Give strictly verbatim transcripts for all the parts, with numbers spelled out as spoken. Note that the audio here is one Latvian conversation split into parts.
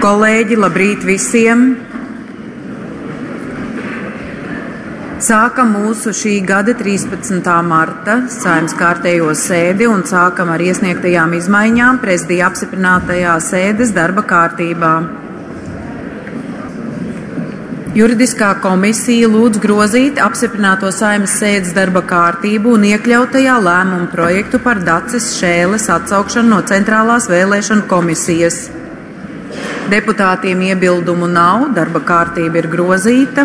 Kolēģi, labrīt visiem! Sākam mūsu šī gada trīspadsmitā marta Saeimas kārtējo sēdi un sākam ar iesniegtajām izmaiņām prezidija apstiprinātajā sēdes darba kārtībā. Juridiskā komisija lūdz grozīt apstiprināto Saeimas sēdes darba kārtību un iekļautajā lēmumu projektu par Daces Šēles atsaukšanu no Centrālās vēlēšanu komisijas. Deputātiem iebildumu nav, darba kārtība ir grozīta.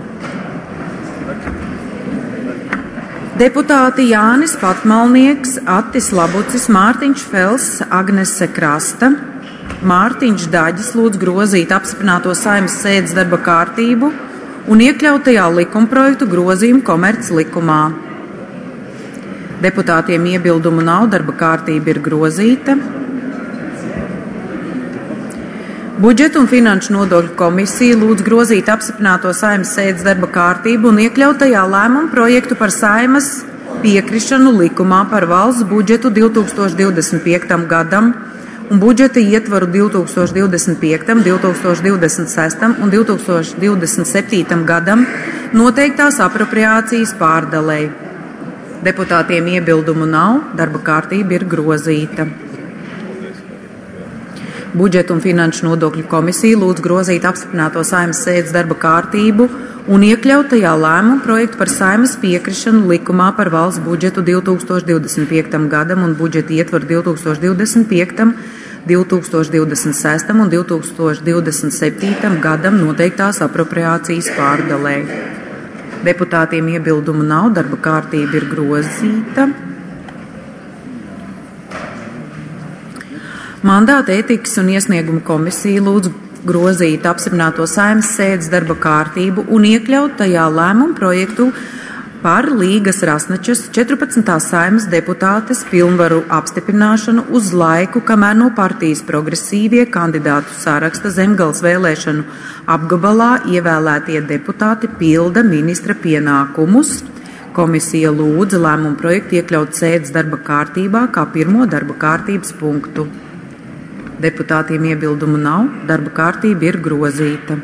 Deputāti Jānis Patmalnieks, Attis Labucis, Mārtiņš Fels, Agnese Krasta, Mārtiņš Daģis lūdz grozīt apstiprināto Saeimas sēdes darba kārtību un iekļautajā likumprojektu grozījumu komerc likumā. Deputātiem iebildumu nav, darba kārtība ir grozīta. Budžeta un finanšu nodokļu komisija lūdz grozīt apstiprināto Saeimas sēdes darba kārtību un iekļautajā lēmumu projektu par Saeimas piekrišanu likumā par valsts budžetu divi tūkstoši divdesmit piektajam gadam un budžeta ietvaru divi tūkstoši divdesmit piektajam, divi tūkstoši divdesmit sestajam un divi tūkstoši divdesmit septītajam gadam noteiktās apropriācijas pārdalei. Deputātiem iebildumu nav, darba kārtība ir grozīta. Budžeta un finanšu nodokļu komisija lūdz grozīt apstiprināto Saeimas sēdes darba kārtību un iekļautajā lēmumu projektu par Saeimas piekrišanu likumā par valsts budžetu divi tūkstoši divdesmit piektajam gadam un budžeta ietvaru divi tūkstoši divdesmit piektajam, divi tūkstoši divdesmit sestajam un divi tūkstoši divdesmit septītajam gadam noteiktās apropriācijas pārdalē. Deputātiem iebildumu nav, darba kārtība ir grozīta. Mandāta ētikas un iesniegumu komisija lūdz grozīt apstiprināto Saeimas sēdes darba kārtību un iekļaut tajā lēmumu projektu par Līgas Rasnačas četrpadsmitās Saeimas deputātes pilnvaru apstiprināšanu uz laiku, kamēr no partijas progresīvie kandidātu saraksta Zemgales vēlēšanu apgabalā ievēlētie deputāti pilda ministra pienākumus. Komisija lūdza lēmumu projektu iekļaut sēdes darba kārtībā kā pirmo darba kārtības punktu. Deputātiem iebildumu nav, darba kārtība ir grozīta.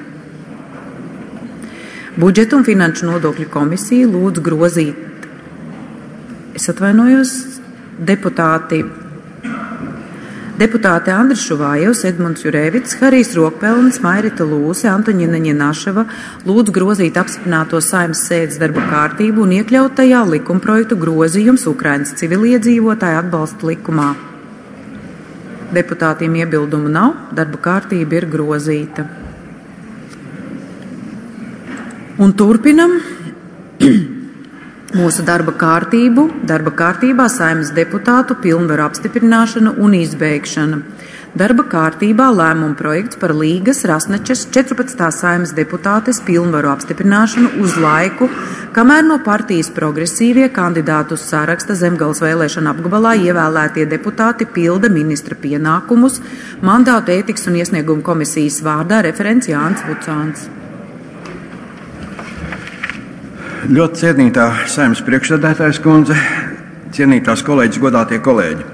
Budžeta un finanšu nodokļu komisija lūdz grozīt, es atvainojos, deputāti, deputāti Andris Šuvājevs, Edmunds Jurēvits, Harijs Rokpelnis, Mairita Lūse, Antoņina Ņenaševa lūdz grozīt apstiprināto Saeimas sēdes darba kārtību un iekļaut tajā likumprojektu grozījums Ukrainas civiliedzīvotāju atbalsta likumā. Deputātiem iebildumu nav, darba kārtība ir grozīta. Un turpinam mūsu darba kārtību. Darba kārtībā Saeimas deputātu pilnvaru apstiprināšana un izbeigšana. Darba kārtībā lēmuma projekts par Līgas Rasnačas četrpadsmitās Saeimas deputātes pilnvaru apstiprināšanu uz laiku, kamēr no partijas progresīvie kandidātu saraksta Zemgales vēlēšana apgabalā ievēlētie deputāti pilda ministra pienākumus, mandātu ētikas un iesniegumu komisijas vārdā referents Jānis Vucāns. Ļoti cienītā Saeimas priekšsēdētājas kundze, cienītās kolēģis, godātie kolēģi.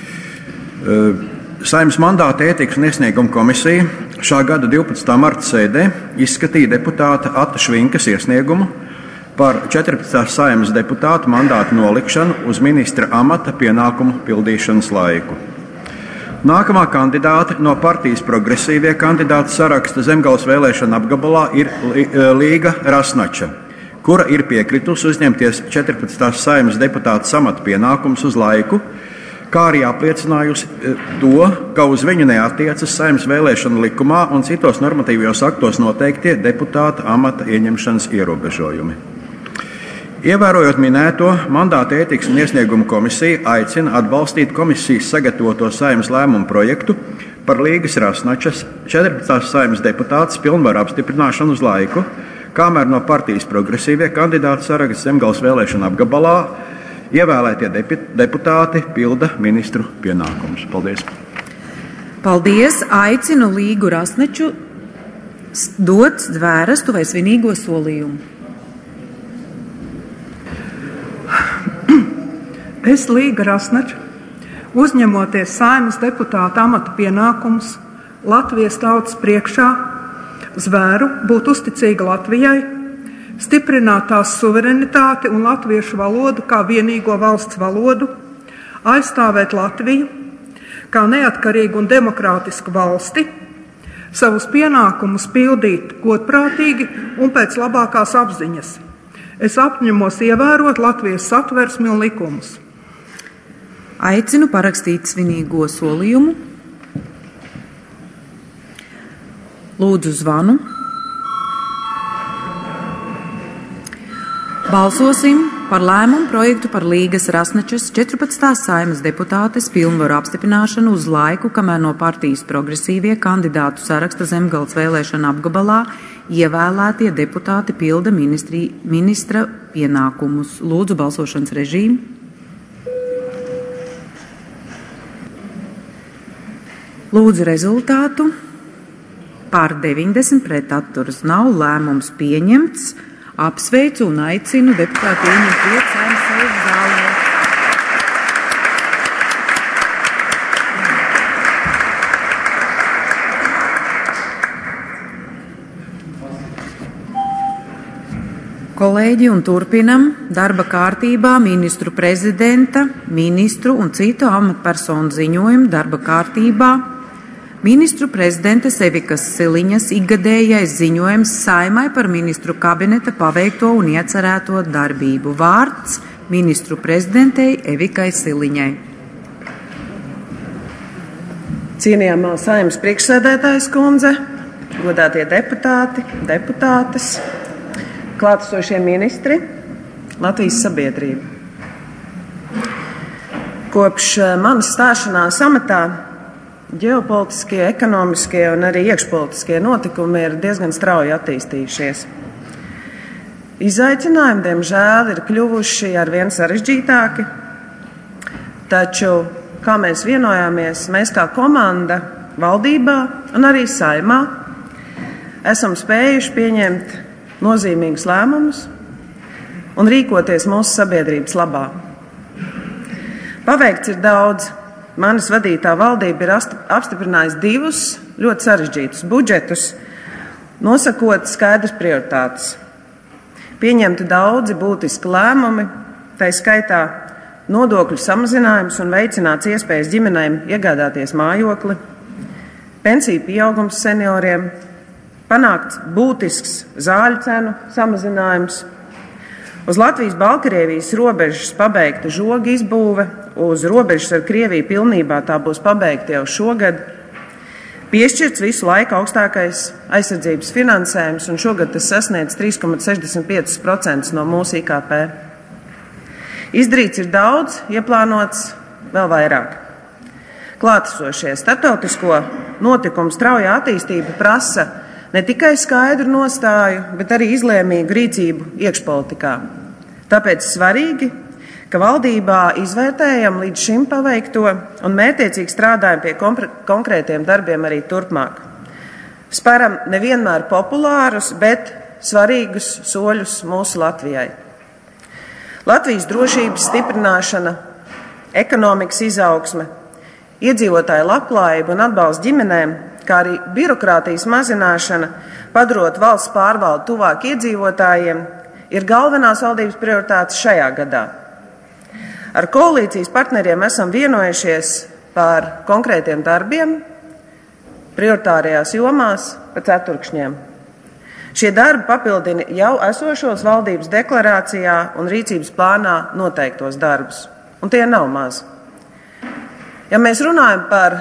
Saeimas mandāta ētikas un iesnieguma komisija šā gada divpadsmitā marta sēdē izskatīja deputāta Ata Švinkas iesniegumu par četrpadsmitās Saeimas deputātu mandātu nolikšanu uz ministra amata pienākumu pildīšanas laiku. Nākamā kandidāte no partijas progresīvie kandidātu saraksta Zemgales vēlēšana apgabalā ir Līga Rasnača, kura ir piekritusi uzņemties četrpadsmitās Saeimas deputātu amata pienākumus uz laiku, kā arī apliecinājusi to, ka uz viņu neattiecas Saeimas vēlēšanu likumā un citos normatīvajos aktos noteiktie deputāta amata ieņemšanas ierobežojumi. Ievērojot minēto, mandāta ētikas un iesniegumu komisija aicina atbalstīt komisijas sagatavoto Saeimas lēmumu projektu par Līgas Rasnačas četrpadsmitās Saeimas deputātes pilnvaru apstiprināšanu uz laiku, kamēr no partijas progresīvie kandidāti saraksta Zemgales vēlēšana apgabalā ievēlētie deputāti pilda ministru pienākumus. Paldies! Paldies! Aicinu Līgu Rasnaču dot zvērestu vai svinīgo solījumu. Es, Līga Rasnača, uzņemoties Saeimas deputāta amata pienākumus Latvijas tautas priekšā zvēru būt uzticīga Latvijai, stiprināt tās suverenitāti un latviešu valodu kā vienīgo valsts valodu, aizstāvēt Latviju kā neatkarīgu un demokrātisku valsti, savus pienākumus pildīt godprātīgi un pēc labākās apziņas. Es apņemos ievērot Latvijas satversmi un likumus. Aicinu parakstīt svinīgo solījumu. Lūdzu zvanu. Balsosim par lēmumu projektu par Līgas Rasnačas četrpadsmitās Saeimas deputātes pilnvaru apstiprināšanu uz laiku, kamēr no partijas Progresīvie kandidātu saraksta Zemgales vēlēšana apgabalā ievēlētie deputāti pilda ministri, ministra pienākumus. Lūdzu balsošanas režīmu. Lūdzu rezultātu. Pār deviņdesmit pret atturas nav, lēmums pieņemts. Apsveicu un aicinu deputātu ieņemt vietas Saeimas sēdes zālē. Kolēģi, un turpinam darba kārtībā ministru prezidenta, ministru un citu amatpersonu ziņojumu darba kārtībā. Ministru prezidentes Evikas Siliņas ikgadējais ziņojums Saeimai par ministru kabineta paveikto un iecerēto darbību. Vārds ministru prezidentei Evikai Siliņai. Cienījamā Saeimas priekšsēdētājas kundze, godātie deputāti, deputātes, klātesošie ministri, Latvijas sabiedrība. Kopš manas stāšanās amatā ģeopolitiskie, ekonomiskie un arī iekšpolitiskie notikumi ir diezgan strauji attīstījušies. Izaicinājumi, diemžēl, ir kļuvuši arvien sarežģītāki, taču, kā mēs vienojāmies, mēs kā komanda valdībā un arī Saeimā esam spējuši pieņemt nozīmīgus lēmumus un rīkoties mūsu sabiedrības labā. Paveikts ir daudz. Manas vadītā valdība ir apstiprinājusi divus ļoti sarežģītus budžetus, nosakot skaidras prioritātes. Pieņemti daudzi būtiski lēmumi, tai skaitā nodokļu samazinājums un veicināts iespējas ģimenēm iegādāties mājokli, pensiju pieaugums senioriem, panākts būtisks zāļu cenu samazinājums, uz Latvijas-Baltkrievijas robežas pabeigta žoga izbūve, uz robežas ar Krieviju pilnībā tā būs pabeigta jau šogad, piešķirts visu laiku augstākais aizsardzības finansējums, un šogad tas sasniedz trīs komats sešdesmit pieci procenti no mūsu I K P. Izdarīts ir daudz, ieplānots vēl vairāk. Klātesošie starptautisko notikumu straujā attīstība prasa ne tikai skaidru nostāju, bet arī izlēmīgu rīcību iekšpolitikā. Tāpēc svarīgi, ka valdībā izvērtējam līdz šim paveikto un mērķiecīgi strādājam pie konkrētiem darbiem arī turpmāk. Spēram nevienmēr populārus, bet svarīgus soļus mūsu Latvijai. Latvijas drošības stiprināšana, ekonomikas izaugsme, iedzīvotāju labklājība un atbalsts ģimenēm, kā arī birokrātijas mazināšana, padarot valsts pārvaldu tuvāk iedzīvotājiem, ir galvenās valdības prioritātes šajā gadā. Ar koalīcijas partneriem esam vienojušies par konkrētiem darbiem, prioritārajās jomās pa ceturkšņiem. Šie darbi papildina jau esošos valdības deklarācijā un rīcības plānā noteiktos darbus, un tie nav maz. Ja mēs runājam par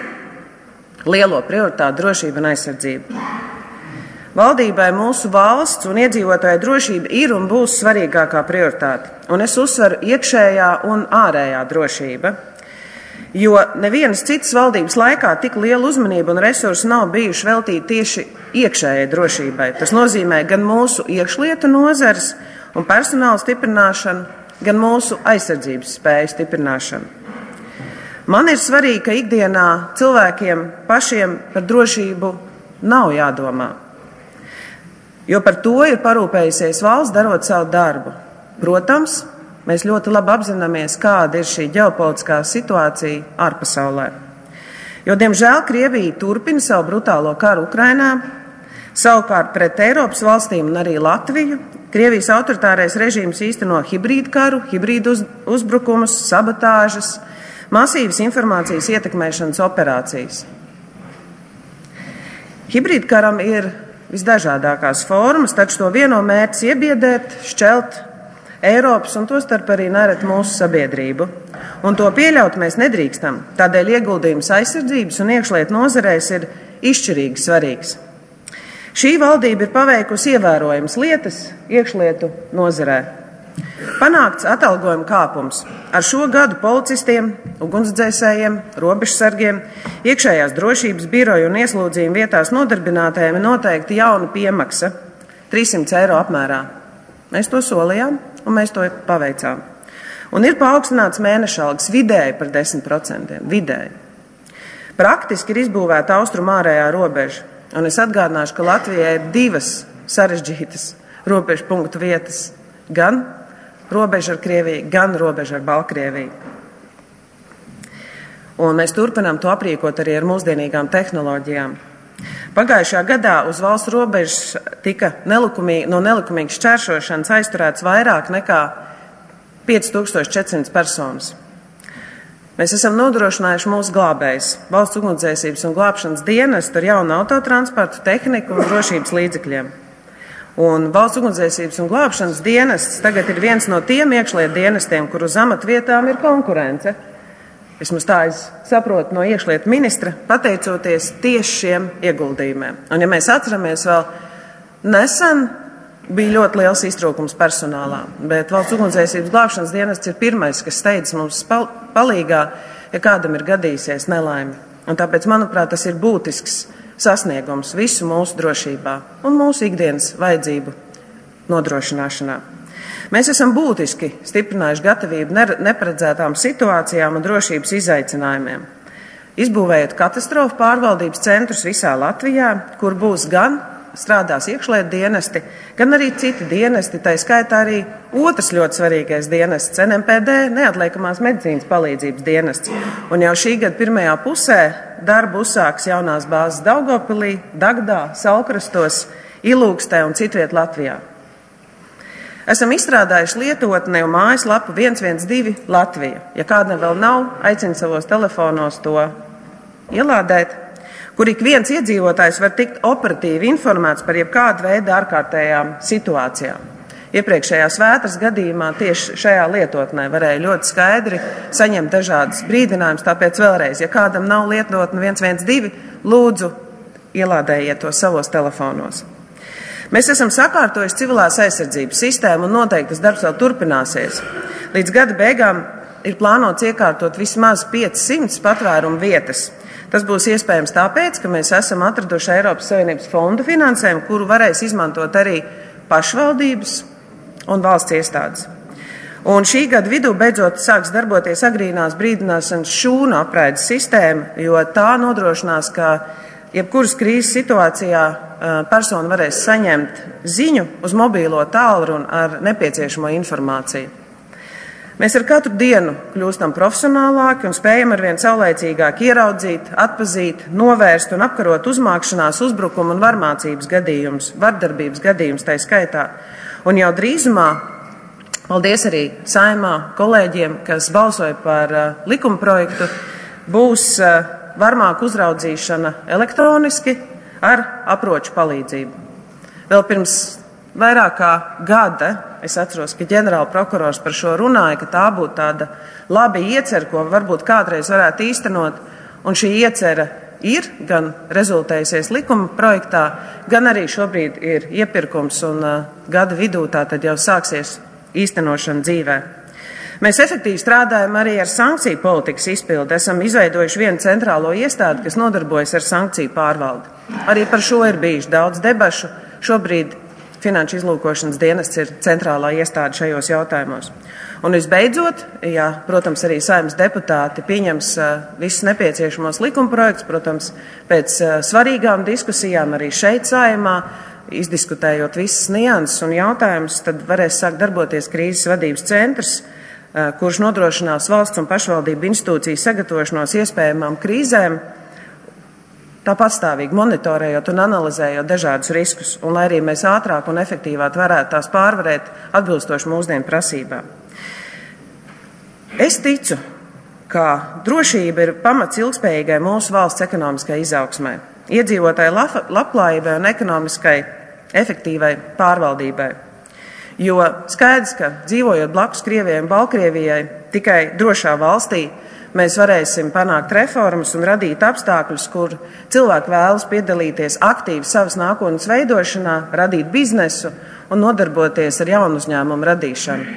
lielo prioritāti drošību un aizsardzību, valdībai mūsu valsts un iedzīvotāju drošība ir un būs svarīgākā prioritāte, un es uzsveru iekšējā un ārējā drošība, jo nevienas citas valdības laikā tik liela uzmanība un resursi nav bijuši veltīti tieši iekšējai drošībai. Tas nozīmē gan mūsu iekšlietu nozares un personāla stiprināšanu, gan mūsu aizsardzības spēju stiprināšanu. Man ir svarīgi, ka ikdienā cilvēkiem pašiem par drošību nav jādomā, jo par to ir parūpējusies valsts darot savu darbu. Protams, mēs ļoti labi apzināmies, kāda ir šī ģeopolitiskā situācija ārpasaulē. Jo, diemžēl, Krievija turpina savu brutālo karu Ukrainā, savukārt pret Eiropas valstīm un arī Latviju Krievijas autoritārais režīms īsteno hibrīdu karu, hibrīdu uz, uzbrukumus, sabotāžas, masīvas informācijas ietekmēšanas operācijas. Hibrīdu karam ir visdažādākās formas, taču to vieno mērķis iebiedēt, šķelt Eiropas un tostarp arī nereti mūsu sabiedrību. Un to pieļaut mēs nedrīkstam, tādēļ ieguldījums aizsardzības un iekšlietu nozarēs ir izšķirīgi svarīgs. Šī valdība ir paveikusi ievērojamas lietas iekšlietu nozarē. Panākts atalgojuma kāpums. Ar šo gadu policistiem, ugunsdzēsējiem, robežsargiem, iekšējās drošības biroju un ieslodzījumu vietās nodarbinātajiem ir noteikti jauna piemaksa trīssimts eiro apmērā. Mēs to solījām un mēs to paveicām. Un ir paaugstināts mēneša algas vidēji par desmit procentiem. Vidēji. Praktiski ir izbūvēta austrumu ārējā robeža. Un es atgādināšu, ka Latvijai ir divas sarežģītas robežu punktu vietas. Gan robeža ar Krieviju, gan robeža ar Baltkrieviju. Un mēs turpinām to aprīkot arī ar mūsdienīgām tehnoloģijām. Pagājušā gadā uz valsts robežas tika nelikumīgi, no nelikumīgas šķēršošanas aizturēts vairāk nekā pieci tūkstoši četri simti personas. Mēs esam nodrošinājuši mūsu glābējus, valsts ugunsdzēsības un glābšanas dienestu ar jaunu autotransportu, tehniku un drošības līdzekļiem. Un valsts ugunsdzēsības un glābšanas dienests tagad ir viens no tiem iekšlietu dienestiem, kur uz amatvietām ir konkurence. Vismaz tā es saprotu no iekšlietu ministra, pateicoties tieši šiem ieguldījumiem. Un ja mēs atceramies vēl nesen, bija ļoti liels iztrūkums personālā, bet valsts ugunsdzēsības glābšanas dienests ir pirmais, kas steidz mums pal- palīgā, ja kādam ir gadījusies nelaime. Un tāpēc, manuprāt, tas ir būtisks sasniegums visu mūsu drošībā un mūsu ikdienas vajadzību nodrošināšanā. Mēs esam būtiski stiprinājuši gatavību neparedzētām situācijām un drošības izaicinājumiem, izbūvējot katastrofu pārvaldības centrus visā Latvijā, kur būs gan strādās iekšlietu dienesti, gan arī citi dienesti, tā skaitā arī otrs ļoti svarīgais dienests, N M P D, neatliekamās medicīnas palīdzības dienests. Un jau šī gada pirmajā pusē darbu uzsāks jaunās bāzes Daugavpilī, Dagdā, Salkrastos, Ilūkstē un citviet Latvijā. Esam izstrādājuši lietotni un mājaslapu viens viens divi Latvija. Ja kādam vēl nav, aicinu savos telefonos to ielādēt, kur ik viens iedzīvotājs var tikt operatīvi informēts par jebkādu veidu ārkārtējām situācijām. Iepriekšējās vētras gadījumā tieši šajā lietotnē varēja ļoti skaidri saņemt dažādas brīdinājumus, tāpēc vēlreiz, ja kādam nav lietotne viens viens divi, lūdzu ielādējiet to savos telefonos. Mēs esam sakārtojuši civilās aizsardzības sistēmu un noteikti tas darbs vēl turpināsies. Līdz gada beigām ir plānots iekārtot vismaz piecsimt patvērumu vietas. Tas būs iespējams tāpēc, ka mēs esam atraduši Eiropas Savienības fondu finansējumu, kuru varēs izmantot arī pašvaldības un valsts iestādes. Un šī gada vidū beidzot sāks darboties agrīnās brīdināšanas šūnu apraides sistēma, jo tā nodrošinās, ka jebkuras krīzes situācijā persona varēs saņemt ziņu uz mobīlo tālruni ar nepieciešamo informāciju. Mēs ar katru dienu kļūstam profesionālāki un spējam arvien saulaicīgāk ieraudzīt, atpazīt, novērst un apkarot uzmākšanās, uzbrukumu un varmācības gadījumus, vardarbības gadījumus tai skaitā. Un jau drīzumā, paldies arī Saeimā kolēģiem, kas balsoja par uh, likumprojektu, būs uh, varmāku uzraudzīšana elektroniski ar aproču palīdzību. Vēl pirms vairāk kā gada es atceros, ka ģenerāla prokurors par šo runāja, ka tā būtu tāda laba iecera, ko varbūt kādreiz varētu īstenot, un šī iecera ir gan rezultējusies likuma projektā, gan arī šobrīd ir iepirkums un uh, gada vidū tātad jau sāksies īstenošana dzīvē. Mēs efektīvi strādājam arī ar sankciju politikas izpildi. Esam izveidojuši vienu centrālo iestādi, kas nodarbojas ar sankciju pārvaldi. Arī par šo ir bijuši daudz debašu. Šobrīd Finanšu izlūkošanas dienests ir centrālā iestāde šajos jautājumos. Un visbeidzot, ja, protams, arī Saeimas deputāti pieņems uh, visus nepieciešamos likumprojektus, protams, pēc uh, svarīgām diskusijām arī šeit Saeimā, izdiskutējot visas nianses un jautājumus, tad varēs sākt darboties krīzes vadības centrs, kurš nodrošinās valsts un pašvaldību institūciju sagatavošanos iespējamām krīzēm tā pastāvīgi monitorējot un analizējot dažādus riskus, un lai arī mēs ātrāk un efektīvāk varētu tās pārvarēt atbilstoši mūsdienu prasībām. Es ticu, ka drošība ir pamats ilgspējīgai mūsu valsts ekonomiskai izaugsmai, iedzīvotāju labklājībai un ekonomiskai efektīvai pārvaldībai. Jo skaidrs, ka dzīvojot blakus Krievijai un Baltkrievijai, tikai drošā valstī mēs varēsim panākt reformas un radīt apstākļus, kur cilvēki vēlas piedalīties aktīvi savas nākotnes veidošanā, radīt biznesu un nodarboties ar jaunu uzņēmumu radīšanu.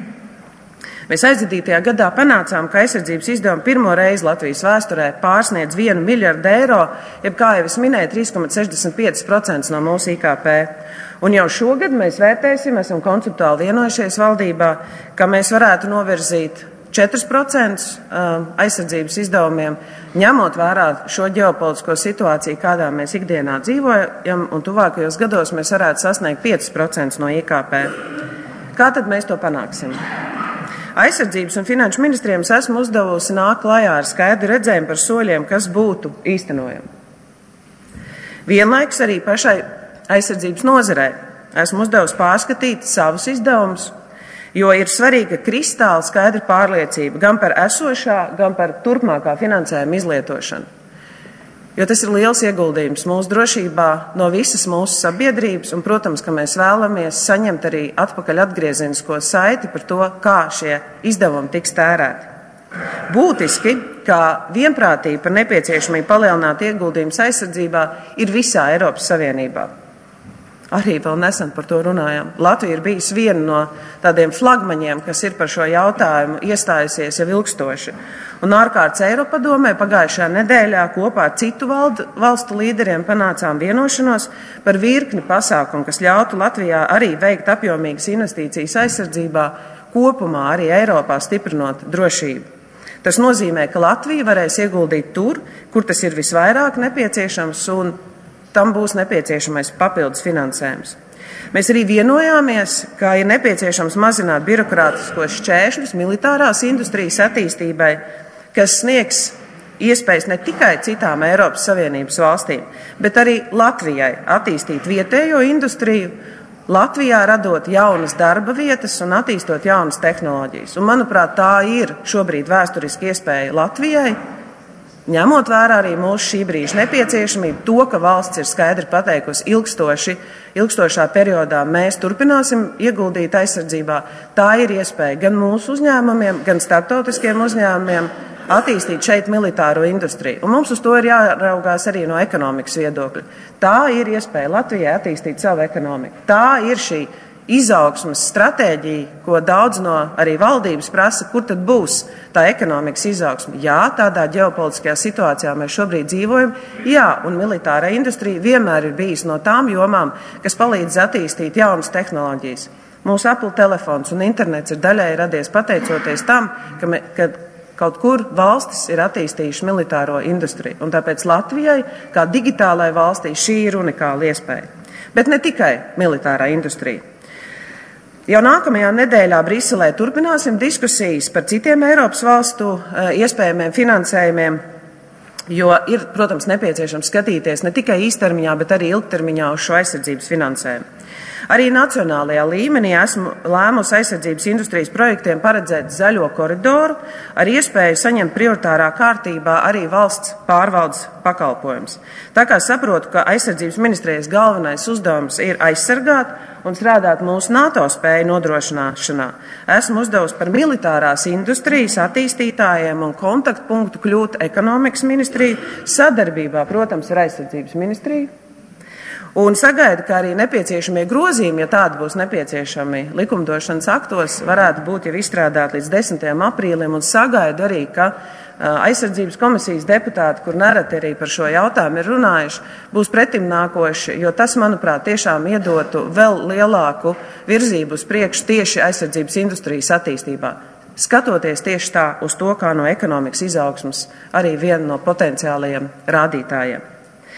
Mēs aizvadītajā gadā panācām, ka aizsardzības izdevumi pirmo reizi Latvijas vēsturē pārsniedz vienu miljardu eiro, jeb, kā jau es minēju, trīs komats sešdesmit pieci procenti no mūsu I K P. Un jau šogad mēs vērtēsim, esam konceptuāli vienojušies valdībā, ka mēs varētu novirzīt četrus procentus aizsardzības izdevumiem, ņemot vērā šo ģeopolitisko situāciju, kādā mēs ikdienā dzīvojam, un tuvākajos gados mēs varētu sasniegt piecus procentus no I K P. Kā tad mēs to panāksim? Aizsardzības un finanšu ministrijiem esmu uzdevusi nākt klajā ar skaidru redzējumu par soļiem, kas būtu īstenojami. Vienlaikus arī pašai aizsardzības nozarei esmu uzdevusi pārskatīt savus izdevumus, jo ir svarīga kristāli skaidra pārliecība gan par esošā, gan par turpmākā finansējuma izlietošanu. Jo tas ir liels ieguldījums mūsu drošībā no visas mūsu sabiedrības, un, protams, ka mēs vēlamies saņemt arī atpakaļ atgriezenisko saiti par to, kā šie izdevumi tiks tērēti. Būtiski, ka vienprātība par nepieciešamību palielināt ieguldījumus aizsardzībā ir visā Eiropas Savienībā. Arī vēl nesen par to runājām. Latvija ir bijusi viena no tādiem flagmaņiem, kas ir par šo jautājumu iestājusies jau ilgstoši. Un ārkārtas Eiropadomē pagājušajā nedēļā kopā ar citu valdu, valstu līderiem panācām vienošanos par virkni pasākumu, kas ļautu Latvijā arī veikt apjomīgas investīcijas aizsardzībā, kopumā arī Eiropā stiprinot drošību. Tas nozīmē, ka Latvija varēs ieguldīt tur, kur tas ir visvairāk nepieciešams, un tam būs nepieciešamais papildus finansējums. Mēs arī vienojāmies, ka ir nepieciešams mazināt birokrātiskos šķēršļus militārās industrijas attīstībai, kas sniegs iespējas ne tikai citām Eiropas Savienības valstīm, bet arī Latvijai attīstīt vietējo industriju, Latvijā radot jaunas darba vietas un attīstot jaunas tehnoloģijas. Un, manuprāt, tā ir šobrīd vēsturiski iespēja Latvijai, ņemot vērā arī mūsu šī brīža nepieciešamību, to, ka valsts ir skaidri pateikusi ilgstoši, ilgstošā periodā mēs turpināsim ieguldīt aizsardzībā, tā ir iespēja gan mūsu uzņēmumiem, gan starptautiskiem uzņēmumiem attīstīt šeit militāro industriju. Un mums uz to ir jāraugās arī no ekonomikas viedokļa. Tā ir iespēja Latvijai attīstīt savu ekonomiku. Tā ir šī izaugsmas stratēģija, ko daudz no arī valdības prasa, kur tad būs tā ekonomikas izaugsme. Jā, tādā ģeopolitiskajā situācijā mēs šobrīd dzīvojam, jā, un militārā industrija vienmēr ir bijis no tām jomām, kas palīdz attīstīt jaunas tehnoloģijas. Mūsu Apple telefons un internets ir daļai radies pateicoties tam, ka, me, ka kaut kur valstis ir attīstījuši militāro industriju, un tāpēc Latvijai, kā digitālai valstī, šī ir unikāla iespēja. Bet ne tikai militārā industrija. Jau nākamajā nedēļā Briselē turpināsim diskusijas par citiem Eiropas valstu iespējamiem finansējumiem, jo ir, protams, nepieciešams skatīties ne tikai īstermiņā, bet arī ilgtermiņā uz šo aizsardzības finansējumu. Arī nacionālajā līmenī esmu lēmusi aizsardzības industrijas projektiem paredzēt zaļo koridoru ar iespēju saņemt prioritārā kārtībā arī valsts pārvaldes pakalpojums. Tā kā saprotu, ka aizsardzības ministrijas galvenais uzdevums ir aizsargāt un strādāt mūsu NATO spēju nodrošināšanā, esmu uzdevusi par militārās industrijas attīstītājiem un kontaktpunktu kļūt ekonomikas ministriju sadarbībā, protams, ar aizsardzības ministriju. Un sagaidu, ka arī nepieciešamie grozījumi, ja tādi būs nepieciešami likumdošanas aktos, varētu būt jau izstrādāti līdz desmitajam aprīlim, un sagaidu arī, ka aizsardzības komisijas deputāti, kur nereti arī par šo jautājumu ir runājuši, būs pretimnākoši, jo tas, manuprāt, tiešām iedotu vēl lielāku virzību uz priekšu tieši aizsardzības industrijas attīstībā. Skatoties tieši tā uz to, kā no ekonomikas izaugsmas arī viena no potenciālajiem rādītājiem.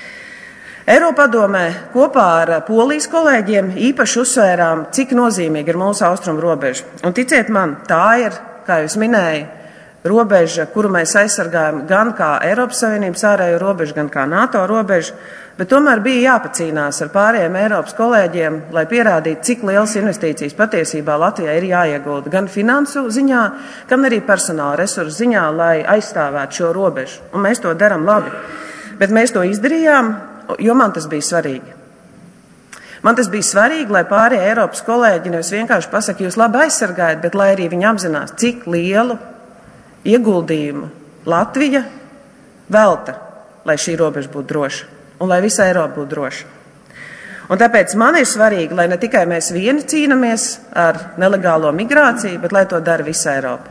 Eiropadomē kopā ar Polijas kolēģiem īpaši uzsvērām, cik nozīmīgi ir mūsu austrumu robeža. Un ticiet man, tā ir, kā jūs minēju, robeža, kuru mēs aizsargājam gan kā Eiropas Savienības ārējo robežu, gan kā NATO robežu, bet tomēr bija jāpacīnās ar pārējiem Eiropas kolēģiem, lai pierādītu, cik lielas investīcijas patiesībā Latvijai ir jāiegulda gan finansu ziņā, gan arī personāla resursu ziņā, lai aizstāvētu šo robežu. Un mēs to darām labi. Bet mēs to izdarījām, jo man tas bija svarīgi. Man tas bija svarīgi, lai pārējie Eiropas kolēģi nevis vienkārši pasaka, jūs labi aizsargājat, bet lai arī viņi apzinās, cik lielu ieguldījumu Latvija velta, lai šī robeža būtu droša un lai visa Eiropa būtu droša. Un tāpēc man ir svarīgi, lai ne tikai mēs vieni cīnamies ar nelegālo migrāciju, bet lai to dara visa Eiropa.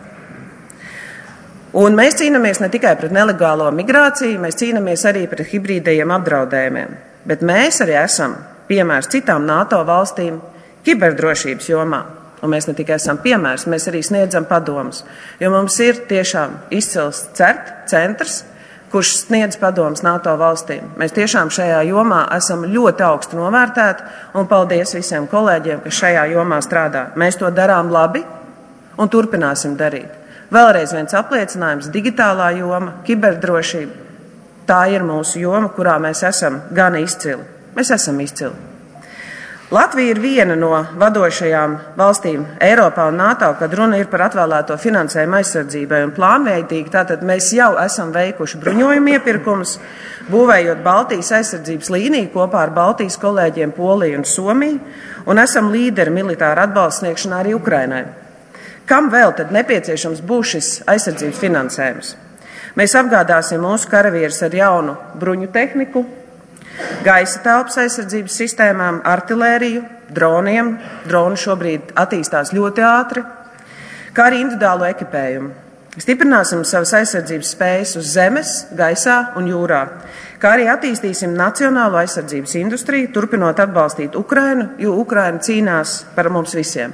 Un mēs cīnamies ne tikai pret nelegālo migrāciju, mēs cīnamies arī pret hibrīdajiem apdraudējumiem, bet mēs arī esam piemērs citām NATO valstīm kiberdrošības jomā. Un mēs ne tikai esam piemērs, mēs arī sniedzam padomus, jo mums ir tiešām izcils CERT centrs, kurš sniedz padomus NATO valstīm. Mēs tiešām šajā jomā esam ļoti augstu novērtēti, un paldies visiem kolēģiem, kas šajā jomā strādā. Mēs to darām labi un turpināsim darīt. Vēlreiz viens apliecinājums - digitālā joma, kiberdrošība. Tā ir mūsu joma, kurā mēs esam gan izcili. Mēs esam izcili. Latvija ir viena no vadošajām valstīm Eiropā un NATO, kad runa ir par atvēlēto finansējumu aizsardzībai un plānveidīgi. Tātad mēs jau esam veikuši bruņojumu iepirkumus, būvējot Baltijas aizsardzības līniju kopā ar Baltijas kolēģiem Poliju un Somiju, un esam līderi militāra atbalsta sniegšanā arī Ukrainai. Kam vēl tad nepieciešams būs šis aizsardzības finansējums? Mēs apgādāsim mūsu karavīrus ar jaunu bruņu tehniku, gaisa telpas aizsardzības sistēmām, artilēriju, droniem. Droni šobrīd attīstās ļoti ātri, kā arī individuālo ekipējumu. Stiprināsim savas aizsardzības spējas uz zemes, gaisā un jūrā, kā arī attīstīsim nacionālo aizsardzības industriju, turpinot atbalstīt Ukrainu, jo Ukraina cīnās par mums visiem.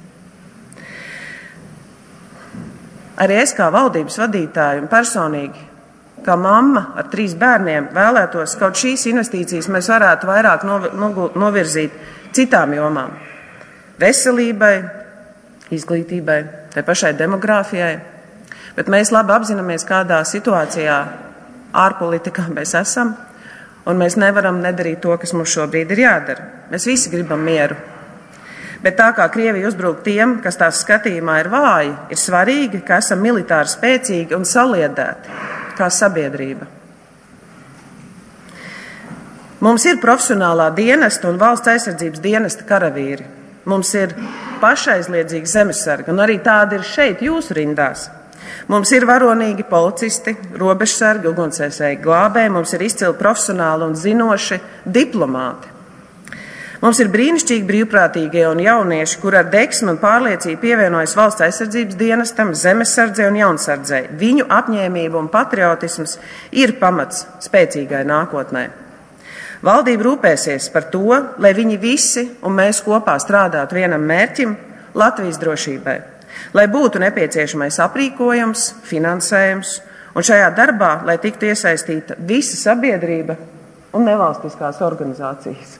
Arī es kā valdības vadītāja un personīgi, kā mamma ar trīs bērniem, vēlētos, kaut šīs investīcijas mēs varētu vairāk novirzīt citām jomām. Veselībai, izglītībai, tai pašai demogrāfijai. Bet mēs labi apzināmies, kādā situācijā ārpolitikā mēs esam, un mēs nevaram nedarīt to, kas mums šobrīd ir jādara. Mēs visi gribam mieru. Bet tā kā Krievija uzbruk tiem, kas tās skatījumā ir vāji, ir svarīgi, ka esam militāri spēcīgi un saliedēti kā sabiedrība. Mums ir profesionālā dienesta un valsts aizsardzības dienesta karavīri. Mums ir pašaizliedzīgi zemesargi, un arī tādi ir šeit jūsu rindās. Mums ir varonīgi policisti, robežsargi, ugunsdzēsēji glābēji, mums ir izcili profesionāli un zinoši diplomāti. Mums ir brīnišķīgi brīvprātīgie un jaunieši, kur ar deksmu un pārliecību pievienojas valsts aizsardzības dienestam, zemesardzei un jaunsardzei. Viņu apņēmība un patriotisms ir pamats spēcīgai nākotnē. Valdība rūpēsies par to, lai viņi visi un mēs kopā strādātu vienam mērķim – Latvijas drošībai. Lai būtu nepieciešamais aprīkojums, finansējums, un šajā darbā, lai tiktu iesaistīta visa sabiedrība un nevalstiskās organizācijas.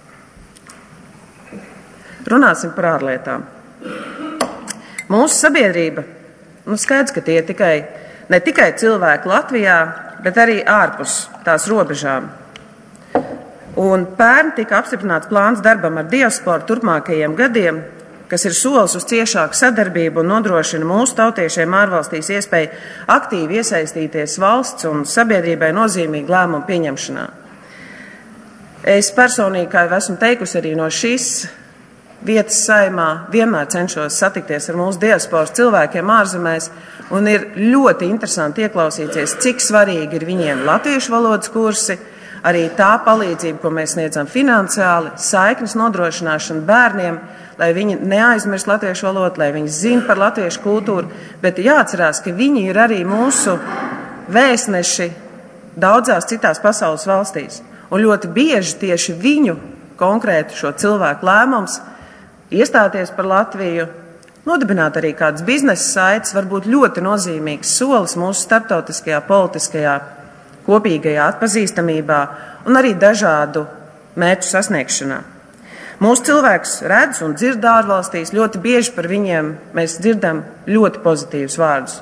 Runāsim par ārlietām. Mūsu sabiedrība, nu skaidrs, ka tie ir tikai, ne tikai cilvēki Latvijā, bet arī ārpus tās robežām. Un pērn tika apstiprināts plāns darbam ar diasporu turpmākajiem gadiem, kas ir solis uz ciešāku sadarbību un nodrošina mūsu tautiešiem ārvalstīs iespēju aktīvi iesaistīties valsts un sabiedrībai nozīmīgu lēmumu pieņemšanā. Es personīgi, kā jau esmu teikusi arī no šīs vietas saimā, vienmēr cenšos satikties ar mūsu diasporas cilvēkiem ārzemēs, un ir ļoti interesanti ieklausīties, cik svarīgi ir viņiem latviešu valodas kursi, arī tā palīdzība, ko mēs sniedzam finansiāli, saiknes nodrošināšana bērniem, lai viņi neaizmirst latviešu valodu, lai viņi zina par latviešu kultūru, bet jāatcerās, ka viņi ir arī mūsu vēstneši daudzās citās pasaules valstīs. Un ļoti bieži tieši viņu konkrētu šo cilvēku lēmums iestāties par Latviju, nodibināt arī kādas biznesa saites, var būt ļoti nozīmīgs solis mūsu starptautiskajā, politiskajā, kopīgajā atpazīstamībā un arī dažādu mērķu sasniegšanā. Mūsu cilvēks redz un dzird ārvalstīs, ļoti bieži par viņiem mēs dzirdam ļoti pozitīvus vārdus.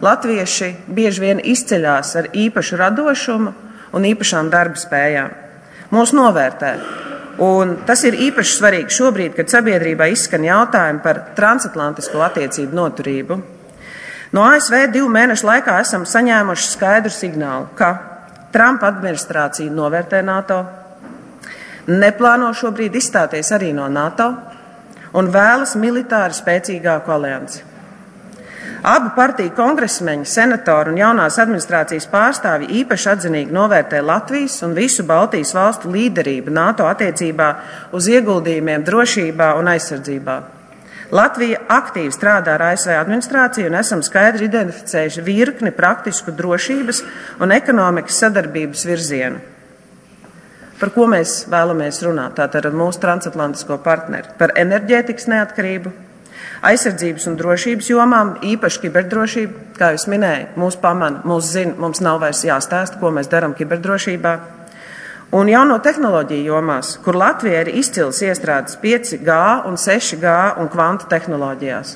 latvieši bieži vien izceļās ar īpašu radošumu un īpašām darba spējām. Mūs novērtē. Un tas ir īpaši svarīgi šobrīd, kad sabiedrībā izskan jautājumi par transatlantisko attiecību noturību. No A S V divu mēnešu laikā esam saņēmuši skaidru signālu, ka Trumpa administrācija novērtē NATO, neplāno šobrīd izstāties arī no NATO un vēlas militāri spēcīgāku aliansi. Abu partiju kongresmeņi, senatori un jaunās administrācijas pārstāvji īpaši atzinīgi novērtē Latvijas un visu Baltijas valstu līderību NATO attiecībā uz ieguldījumiem drošībā un aizsardzībā. Latvija aktīvi strādā ar A S V administrāciju un esam skaidri identificējuši virkni praktisku drošības un ekonomikas sadarbības virzienu. Par ko mēs vēlamies runāt? Tātad ar mūsu transatlantisko partneri. Par enerģētikas neatkarību, aizsardzības un drošības jomām, īpaši kiberdrošību, kā jūs minēju, mūs pamana, mūs zina, mums nav vairs jāstāsta, ko mēs darām kiberdrošībā. Un jauno tehnoloģiju jomās, kur Latvija ir izcils iestrādes pieci G un seši G un kvantu tehnoloģijās.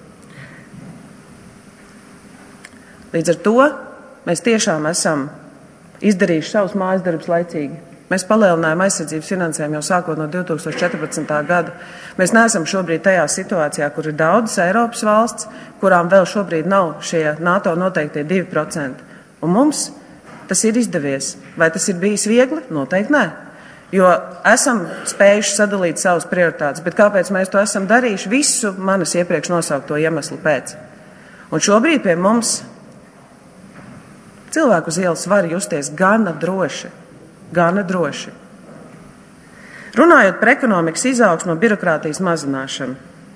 Līdz ar to mēs tiešām esam izdarījuši savus mājas darbus laicīgi. Mēs palielinājām aizsardzības finansējumu jau sākot no divi tūkstoši četrpadsmitā gada. Mēs neesam šobrīd tajā situācijā, kur ir daudzas Eiropas valsts, kurām vēl šobrīd nav šie NATO noteiktie divi procenti. Un mums tas ir izdevies. Vai tas ir bijis viegli? Noteikti nē. Jo esam spējuši sadalīt savas prioritātes. Bet kāpēc mēs to esam darījuši? Visu manas iepriekš nosaukto iemeslu pēc. Un šobrīd pie mums cilvēku uz ielas var justies gana droši. Gana droši. Runājot par ekonomikas izaugsmu un birokrātijas mazināšanu.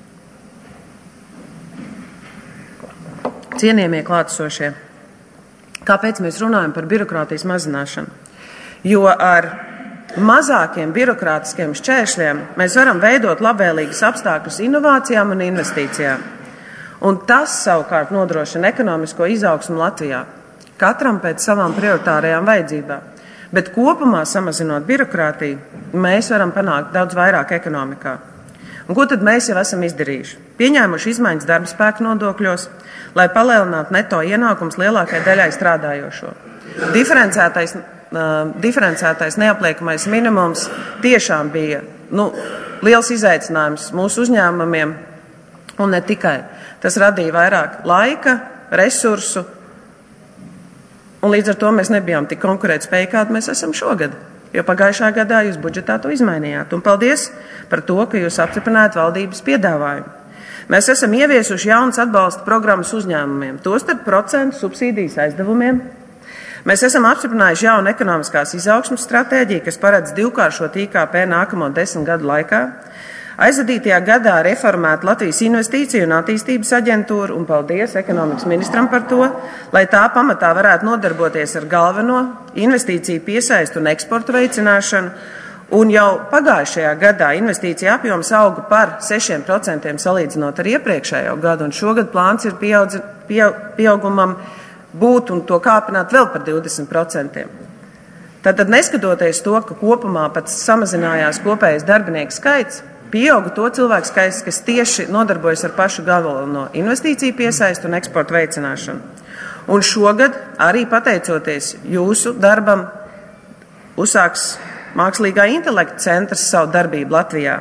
Cienījamie klātesošie, kāpēc mēs runājam par birokrātijas mazināšanu? Jo ar mazākiem birokrātiskiem šķēršļiem mēs varam veidot labvēlīgus apstākļus inovācijām un investīcijām. Un tas savukārt nodrošina ekonomisko izaugsmu Latvijā, katram pēc savām prioritārajām vajadzībām. Bet kopumā samazinot birokrātiju, mēs varam panākt daudz vairāk ekonomikā. Un ko tad mēs jau esam izdarījuši? Pieņēmuši izmaiņas darba spēka nodokļos, lai palielinātu neto ienākums lielākai daļai strādājošo. Diferencētais, uh, diferencētais neapliekamais minimums tiešām bija nu, liels izaicinājums mūsu uzņēmumiem, un ne tikai. Tas radīja vairāk laika, resursu, un līdz ar to mēs nebijām tik konkurētspējīgi, kādi mēs esam šogad. Jo pagājušā gadā jūs budžetā to izmainījāt. Un paldies par to, ka jūs apstiprinājāt valdības piedāvājumu. Mēs esam ieviesuši jaunas atbalsta programmas uzņēmumiem, tostarp procentu subsīdijas aizdevumiem. Mēs esam apstiprinājuši jaunu ekonomiskās izaugsmas stratēģiju, kas paredz divkāršot I K P nākamo desmit gadu laikā. Aizvadītajā gadā reformēta Latvijas Investīciju un attīstības aģentūra, un paldies ekonomikas ministram par to, lai tā pamatā varētu nodarboties ar galveno investīciju piesaistu un eksportu veicināšanu, un jau pagājušajā gadā investīcija apjoms auga par sešiem procentiem salīdzinot ar iepriekšējo gadu, un šogad plāns ir pieaudzi, pieaug, pieaugumam būt un to kāpināt vēl par divdesmit procentiem. Tātad neskatoties to, ka kopumā pats samazinājās kopējais darbinieku skaits, pieauga to cilvēku skaits, kas tieši nodarbojas ar pašu galveno investīciju piesaistu un eksportu veicināšanu. Un šogad, arī pateicoties jūsu darbam, uzsāks Mākslīgā intelekta centrs savu darbību Latvijā.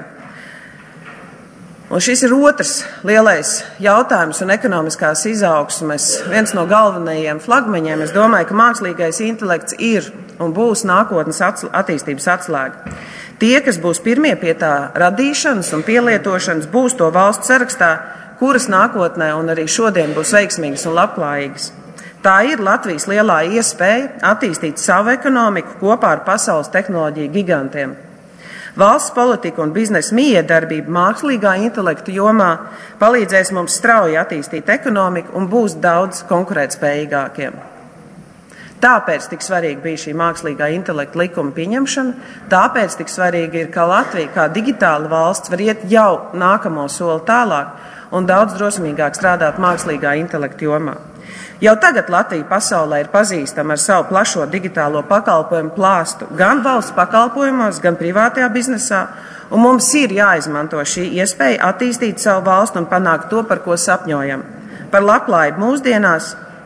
Un šis ir otrs lielais jautājums un ekonomiskās izaugsmes, viens no galvenajiem flagmaņiem. Es domāju, ka mākslīgais intelekts ir un būs nākotnes attīstības atslēga. Tie, kas būs pirmie pie tā radīšanas un pielietošanas, būs to valstu sarakstā, kuras nākotnē un arī šodien būs veiksmīgas un labklājīgas. Tā ir Latvijas lielā iespēja attīstīt savu ekonomiku kopā ar pasaules tehnoloģiju gigantiem. Valsts politika un biznesa mijiedarbība mākslīgā intelekta jomā palīdzēs mums strauji attīstīt ekonomiku un būs daudz konkurētspējīgākiem. Tāpēc tik svarīgi bija šī mākslīgā intelekta likuma pieņemšana, tāpēc tik svarīgi ir, ka Latvija kā digitāla valsts var iet jau nākamo soli tālāk un daudz drosmīgāk strādāt mākslīgā intelekta jomā. Jau tagad Latvija pasaulē ir pazīstama ar savu plašo digitālo pakalpojumu plāstu gan valsts pakalpojumos, gan privātajā biznesā, un mums ir jāizmanto šī iespēja attīstīt savu valstu un panākt to, par ko sapņojam. Par labklājību mūsdienās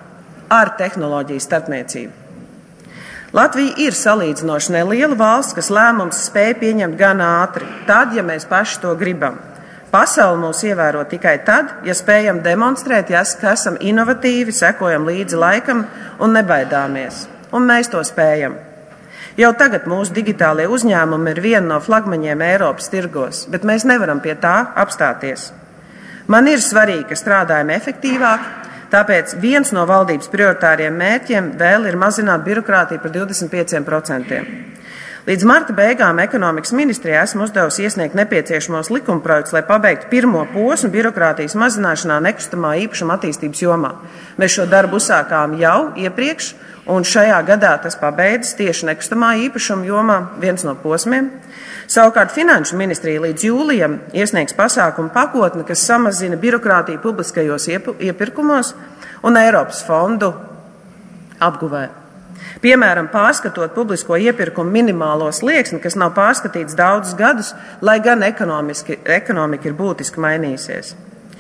ar tehnoloģiju starpniecību. Latvija ir salīdzinoši neliela valsts, kas lēmums spēj pieņemt gan ātri, tad, ja mēs paši to gribam. Pasauli mūs ievēro tikai tad, ja spējam demonstrēt, ja ka esam inovatīvi, sekojam līdzi laikam un nebaidāmies. Un mēs to spējam. Jau tagad mūsu digitālie uzņēmumi ir viena no flagmaņiem Eiropas tirgos, bet mēs nevaram pie tā apstāties. Man ir svarīgi, ka strādājam efektīvāk, tāpēc viens no valdības prioritāriem mērķiem vēl ir mazināt birokrātiju par divdesmit pieciem procentiem. Līdz marta beigām ekonomikas ministrijā esmu uzdevusi iesniegt nepieciešamos likumprojektus, lai pabeigtu pirmo posmu birokrātijas mazināšanā nekustamā īpašuma attīstības jomā. Mēs šo darbu uzsākām jau iepriekš, un šajā gadā tas pabeidzas tieši nekustamā īpašuma jomā, viens no posmiem. Savukārt Finanšu ministrija līdz jūlijam iesniegs pasākumu pakotni, kas samazina birokrātiju publiskajos iepirkumos un Eiropas fondu apguvē. Piemēram, pārskatot publisko iepirkumu minimālo slieksni, kas nav pārskatīts daudzus gadus, lai gan ekonomika ir būtiski mainījusies.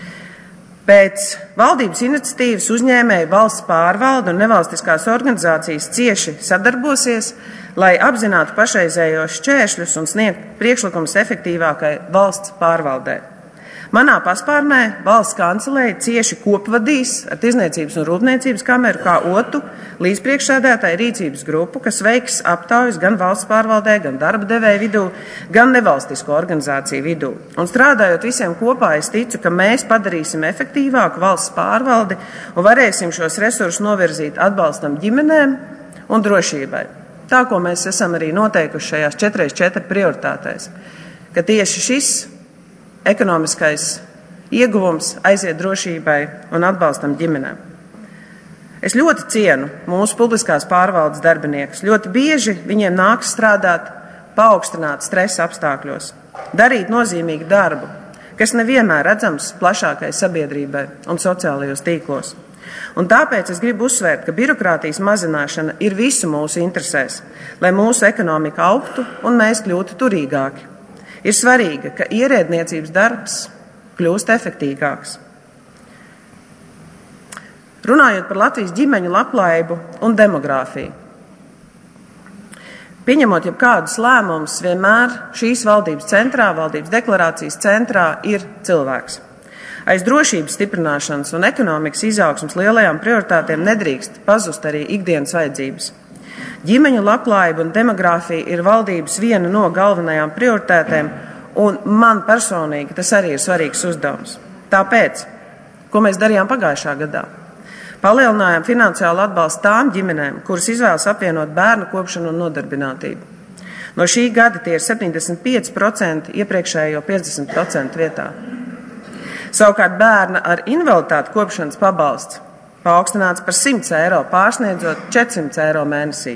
Pēc valdības iniciatīvas uzņēmēji, valsts pārvalde un nevalstiskās organizācijas cieši sadarbosies, lai apzinātu pašreizējos šķēršļus un sniegt priekšlikumus efektīvākai valsts pārvaldē. Manā paspārnē valsts kancelēja cieši kopvadīs ar Tirzniecības un Rūpniecības kameru kā otru līdzpriekšsēdētāju rīcības grupu, kas veiks aptaujas gan valsts pārvaldē, gan darba devēju vidū, gan nevalstisko organizāciju vidū. Un strādājot visiem kopā, es ticu, ka mēs padarīsim efektīvāku valsts pārvaldi un varēsim šos resursus novirzīt atbalstam ģimenēm un drošībai. Tā, ko mēs esam arī noteikuši šajās četras četras prioritātēs, ka tieši šis ekonomiskais ieguvums aiziet drošībai un atbalstam ģimenēm. Es ļoti cienu mūsu publiskās pārvaldes darbiniekus. Ļoti bieži viņiem nāks strādāt paaugstināt stresa apstākļos, darīt nozīmīgu darbu, kas nevienmēr redzams plašākai sabiedrībai un sociālajos tīklos. Un tāpēc es gribu uzsvērt, ka birokrātijas mazināšana ir visu mūsu interesēs, lai mūsu ekonomika augtu un mēs kļūtu turīgāki. Ir svarīgi, ka ierēdniecības darbs kļūst efektīvāks. Runājot par Latvijas ģimeņu labklājību un demogrāfiju. Pieņemot jebkādus lēmumus, vienmēr šīs valdības centrā, valdības deklarācijas centrā ir cilvēks. Aiz drošības stiprināšanas un ekonomikas izaugsmas lielajām prioritātēm nedrīkst pazust arī ikdienas vajadzības. Ģimeņu labklājība un demogrāfija ir valdības viena no galvenajām prioritātēm, un man personīgi tas arī ir svarīgs uzdevums. Tāpēc, ko mēs darījām pagājušā gadā? Palielinājām finansiālu atbalstu tām ģimenēm, kuras izvēlas apvienot bērnu kopšanu un nodarbinātību. No šī gada tie ir septiņdesmit pieci procenti iepriekšējo piecdesmit procentu vietā. Savukārt bērna ar invaliditāti kopšanas pabalsts paaugstināts par simt eiro, pārsniedzot četrsimt eiro mēnesī.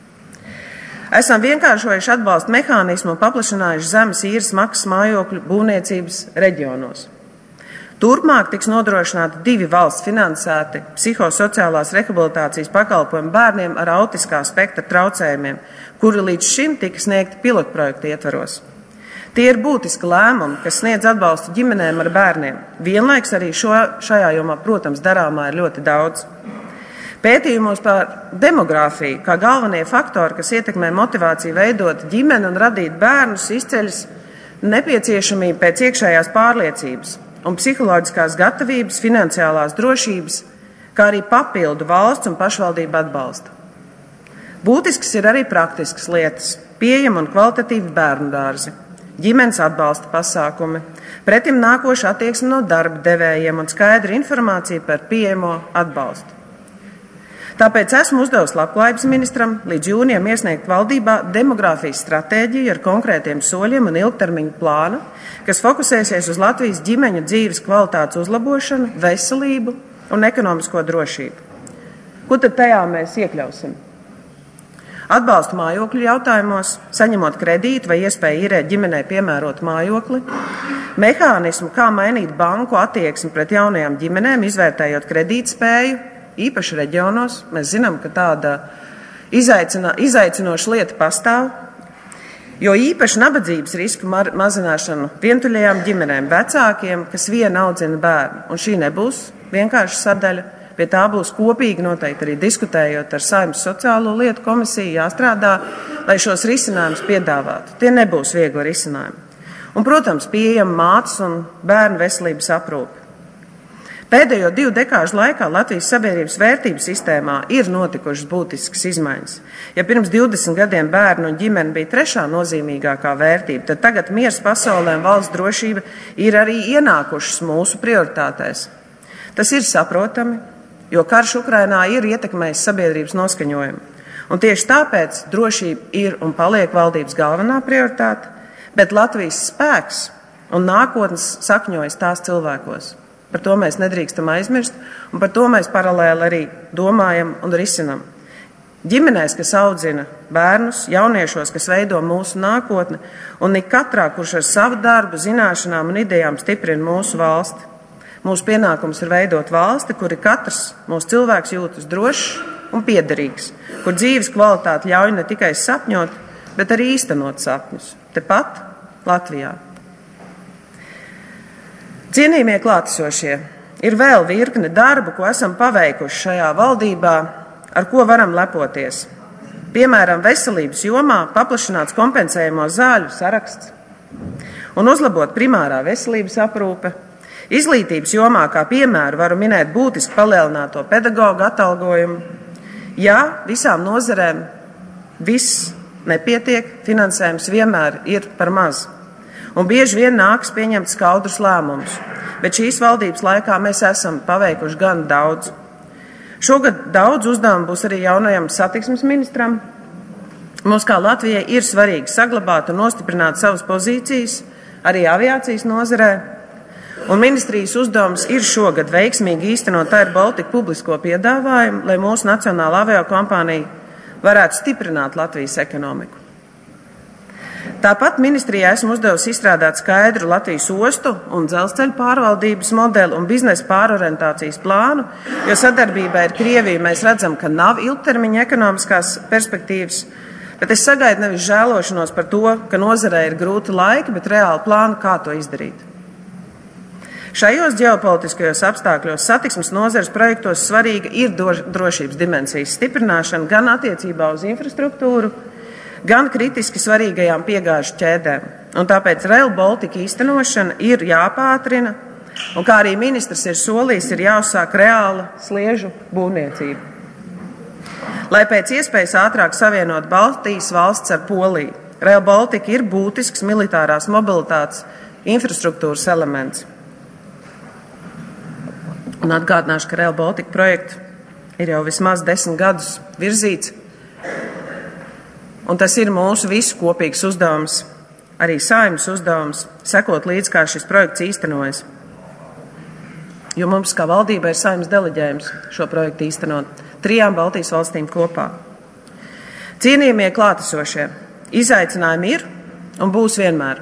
Esam vienkāršojuši atbalsta mehānismu un paplašinājuši zemes īres maksas mājokļu būvniecības reģionos. Turpmāk tiks nodrošināti divi valsts finansēti psihosociālās rehabilitācijas pakalpojumi bērniem ar autiskā spektra traucējumiem, kuri līdz šim tika sniegti pilotprojekta ietvaros. Tie ir būtiski lēmumi, kas sniedz atbalstu ģimenēm ar bērniem. Vienlaiks arī šo, šajā jomā, protams, darāmā ir ļoti daudz. Pētījumos par demogrāfiju, kā galvenie faktori, kas ietekmē motivāciju veidot ģimeni un radīt bērnus, izceļas nepieciešamība pēc iekšējās pārliecības un psiholoģiskās gatavības, finansiālās drošības, kā arī papildu valsts un pašvaldību atbalsta. Būtisks ir arī praktiskas lietas, pieejami un kvalitatīvi bērnu dārzi, ģimenes atbalsta pasākumi, pretim nākoša attieksme no darba devējiem un skaidra informācija par pieejamo atbalstu. Tāpēc esmu uzdevusi labklājības ministram līdz jūnijam iesniegt valdībā demogrāfijas stratēģiju ar konkrētiem soļiem un ilgtermiņu plānu, kas fokusēsies uz Latvijas ģimeņu dzīves kvalitātes uzlabošanu, veselību un ekonomisko drošību. Ko tad tajā mēs iekļausim? Atbalstu mājokļu jautājumos, saņemot kredītu vai iespēju īrēt ģimenei piemērot mājokli, mehānismu, kā mainīt banku attieksmi pret jaunajām ģimenēm, izvērtējot kredītspēju, īpaši reģionos. Mēs zinām, ka tāda izaicino, izaicinoša lieta pastāv, jo īpaši nabadzības risku mazināšanu vientuļajām ģimenēm, vecākiem, kas vien audzina bērnu, un šī nebūs vienkārši sadaļa, Pie tā būs kopīgi noteikti arī diskutējot ar Saeimas sociālo lietu komisiju, jāstrādā, lai šos risinājumus piedāvātu. Tie nebūs viegli risinājumi. Un, protams, pieejama mātes un bērnu veselības aprūpe. Pēdējo divu dekāžu laikā Latvijas sabiedrības vērtību sistēmā ir notikušas būtiskas izmaiņas. Ja pirms divdesmit gadiem bērnu un ģimene bija trešā nozīmīgākā vērtība, tad tagad miers pasaulē un valsts drošība ir arī ienākušas mūsu prioritātēs. Tas ir saprotami, jo karš Ukrainā ir ietekmējis sabiedrības noskaņojumu. Un tieši tāpēc drošība ir un paliek valdības galvenā prioritāte, bet Latvijas spēks un nākotnes sakņojas tās cilvēkos. Par to mēs nedrīkstam aizmirst, un par to mēs paralēli arī domājam un risinam. Ģimenēs, kas audzina bērnus, jauniešos, kas veido mūsu nākotni, un ik katrā, kurš ar savu darbu, zināšanām un idejām stiprina mūsu valsti. Mūsu pienākums ir veidot valsti, kuri katrs mūsu cilvēks jūtas drošs un piederīgs, kur dzīves kvalitāte ļauj ne tikai sapņot, bet arī īstenot sapņus. Tepat Latvijā. Cienījamie klātesošie, ir vēl virkne darbu, ko esam paveikuši šajā valdībā, ar ko varam lepoties. Piemēram, veselības jomā paplašināts kompensējamo zāļu saraksts un uzlabot primārā veselības aprūpe. Izglītības jomā, kā piemēru, varu minēt būtiski palielināto pedagogu atalgojumu. Jā, visām nozarēm viss nepietiek, finansējums vienmēr ir par maz. Un bieži vien nāks pieņemt skaudrus lēmumus, bet šīs valdības laikā mēs esam paveikuši gan daudz. Šogad daudz uzdevumu būs arī jaunajam satiksmes ministram. Mums kā Latvijai ir svarīgi saglabāt un nostiprināt savas pozīcijas arī aviācijas nozarē, un ministrijas uzdevums ir šogad veiksmīgi īstenot Air Baltica publisko piedāvājumu, lai mūsu nacionāla aviokompānija varētu stiprināt Latvijas ekonomiku. Tāpat ministrijā esmu uzdevusi izstrādāt skaidru Latvijas ostu un dzelzceļa pārvaldības modeli un biznesa pārorientācijas plānu, jo sadarbībā ar Krieviju mēs redzam, ka nav ilgtermiņa ekonomiskās perspektīvas, bet es sagaidu nevis žēlošanos par to, ka nozarē ir grūti laiki, bet reāli plānu, kā to izdarīt. Šajos ģeopolitiskajos apstākļos satiksmes nozares projektos svarīga ir drošības dimensijas stiprināšana gan attiecībā uz infrastruktūru, gan kritiski svarīgajām piegāžu ķēdēm. Un tāpēc Rail Baltica īstenošana ir jāpātrina, un kā arī ministrs ir solījis, ir jāuzsāk reāla sliežu būvniecība. Lai pēc iespējas ātrāk savienot Baltijas valsts ar Poliju, Rail Baltica ir būtisks militārās mobilitātes infrastruktūras elements. Un atgādināšu, ka Rail Baltica projektu ir jau vismaz desmit gadus virzīts, un tas ir mūsu visu kopīgs uzdevums, arī Saeimas uzdevums, sekot līdz, kā šis projekts īstenojas. Jo mums kā valdībai ir Saeimas deleģējums šo projektu īstenot trijām Baltijas valstīm kopā. Cienījamie klātesošie, izaicinājumi ir un būs vienmēr.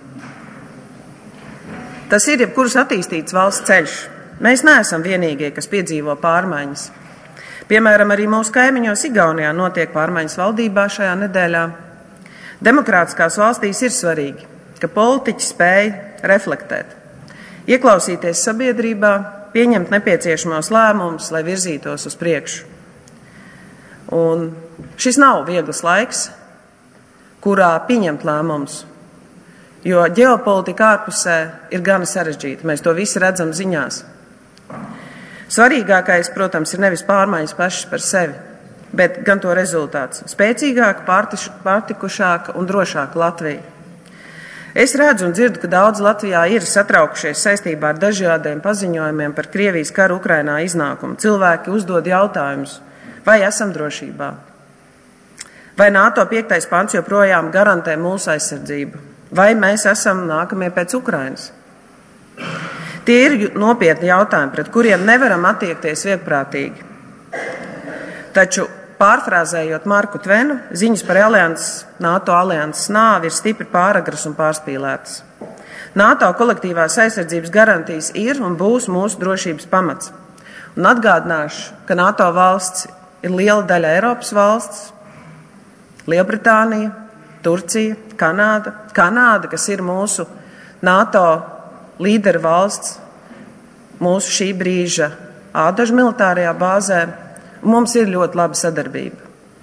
Tas ir jebkuras attīstīts valsts ceļš. Mēs neesam vienīgie, kas piedzīvo pārmaiņas. Piemēram, arī mūsu kaimiņos Igaunijā notiek pārmaiņas valdībā šajā nedēļā. Demokrātiskās valstīs ir svarīgi, ka politiķi spēj reflektēt, ieklausīties sabiedrībā, pieņemt nepieciešamos lēmumus, lai virzītos uz priekšu. Un šis nav viegls laiks, kurā pieņemt lēmumus, jo ģeopolitika ārpusē ir gana sarežģīta. Mēs to visi redzam ziņās. Svarīgākais, protams, ir nevis pārmaiņas pašas par sevi, bet gan to rezultāts - spēcīgāka, pārtikušāka un drošāka Latvija. Es redzu un dzirdu, ka daudz Latvijā ir satraukušies saistībā ar dažādiem paziņojumiem par Krievijas karu Ukrainā iznākumu. Cilvēki uzdod jautājumus, vai esam drošībā? Vai NATO piektais pants joprojām garantē mūsu aizsardzību? Vai mēs esam nākamie pēc Ukrainas? Tie ir nopietni jautājumi, pret kuriem nevaram attiekties viegprātīgi. Taču, pārfrāzējot Marku Tvenu, ziņas par alianses, NATO alianses nāvi ir stipri pāragras un pārspīlētas. NATO kolektīvās aizsardzības garantijas ir un būs mūsu drošības pamats. Un atgādināšu, ka NATO valsts ir liela daļa Eiropas valsts, Lielbritānija, Turcija, Kanāda, Kanāda, kas ir mūsu NATO līderu valsts, mūsu šī brīža Ādažu militārajā bāzē, un mums ir ļoti laba sadarbība.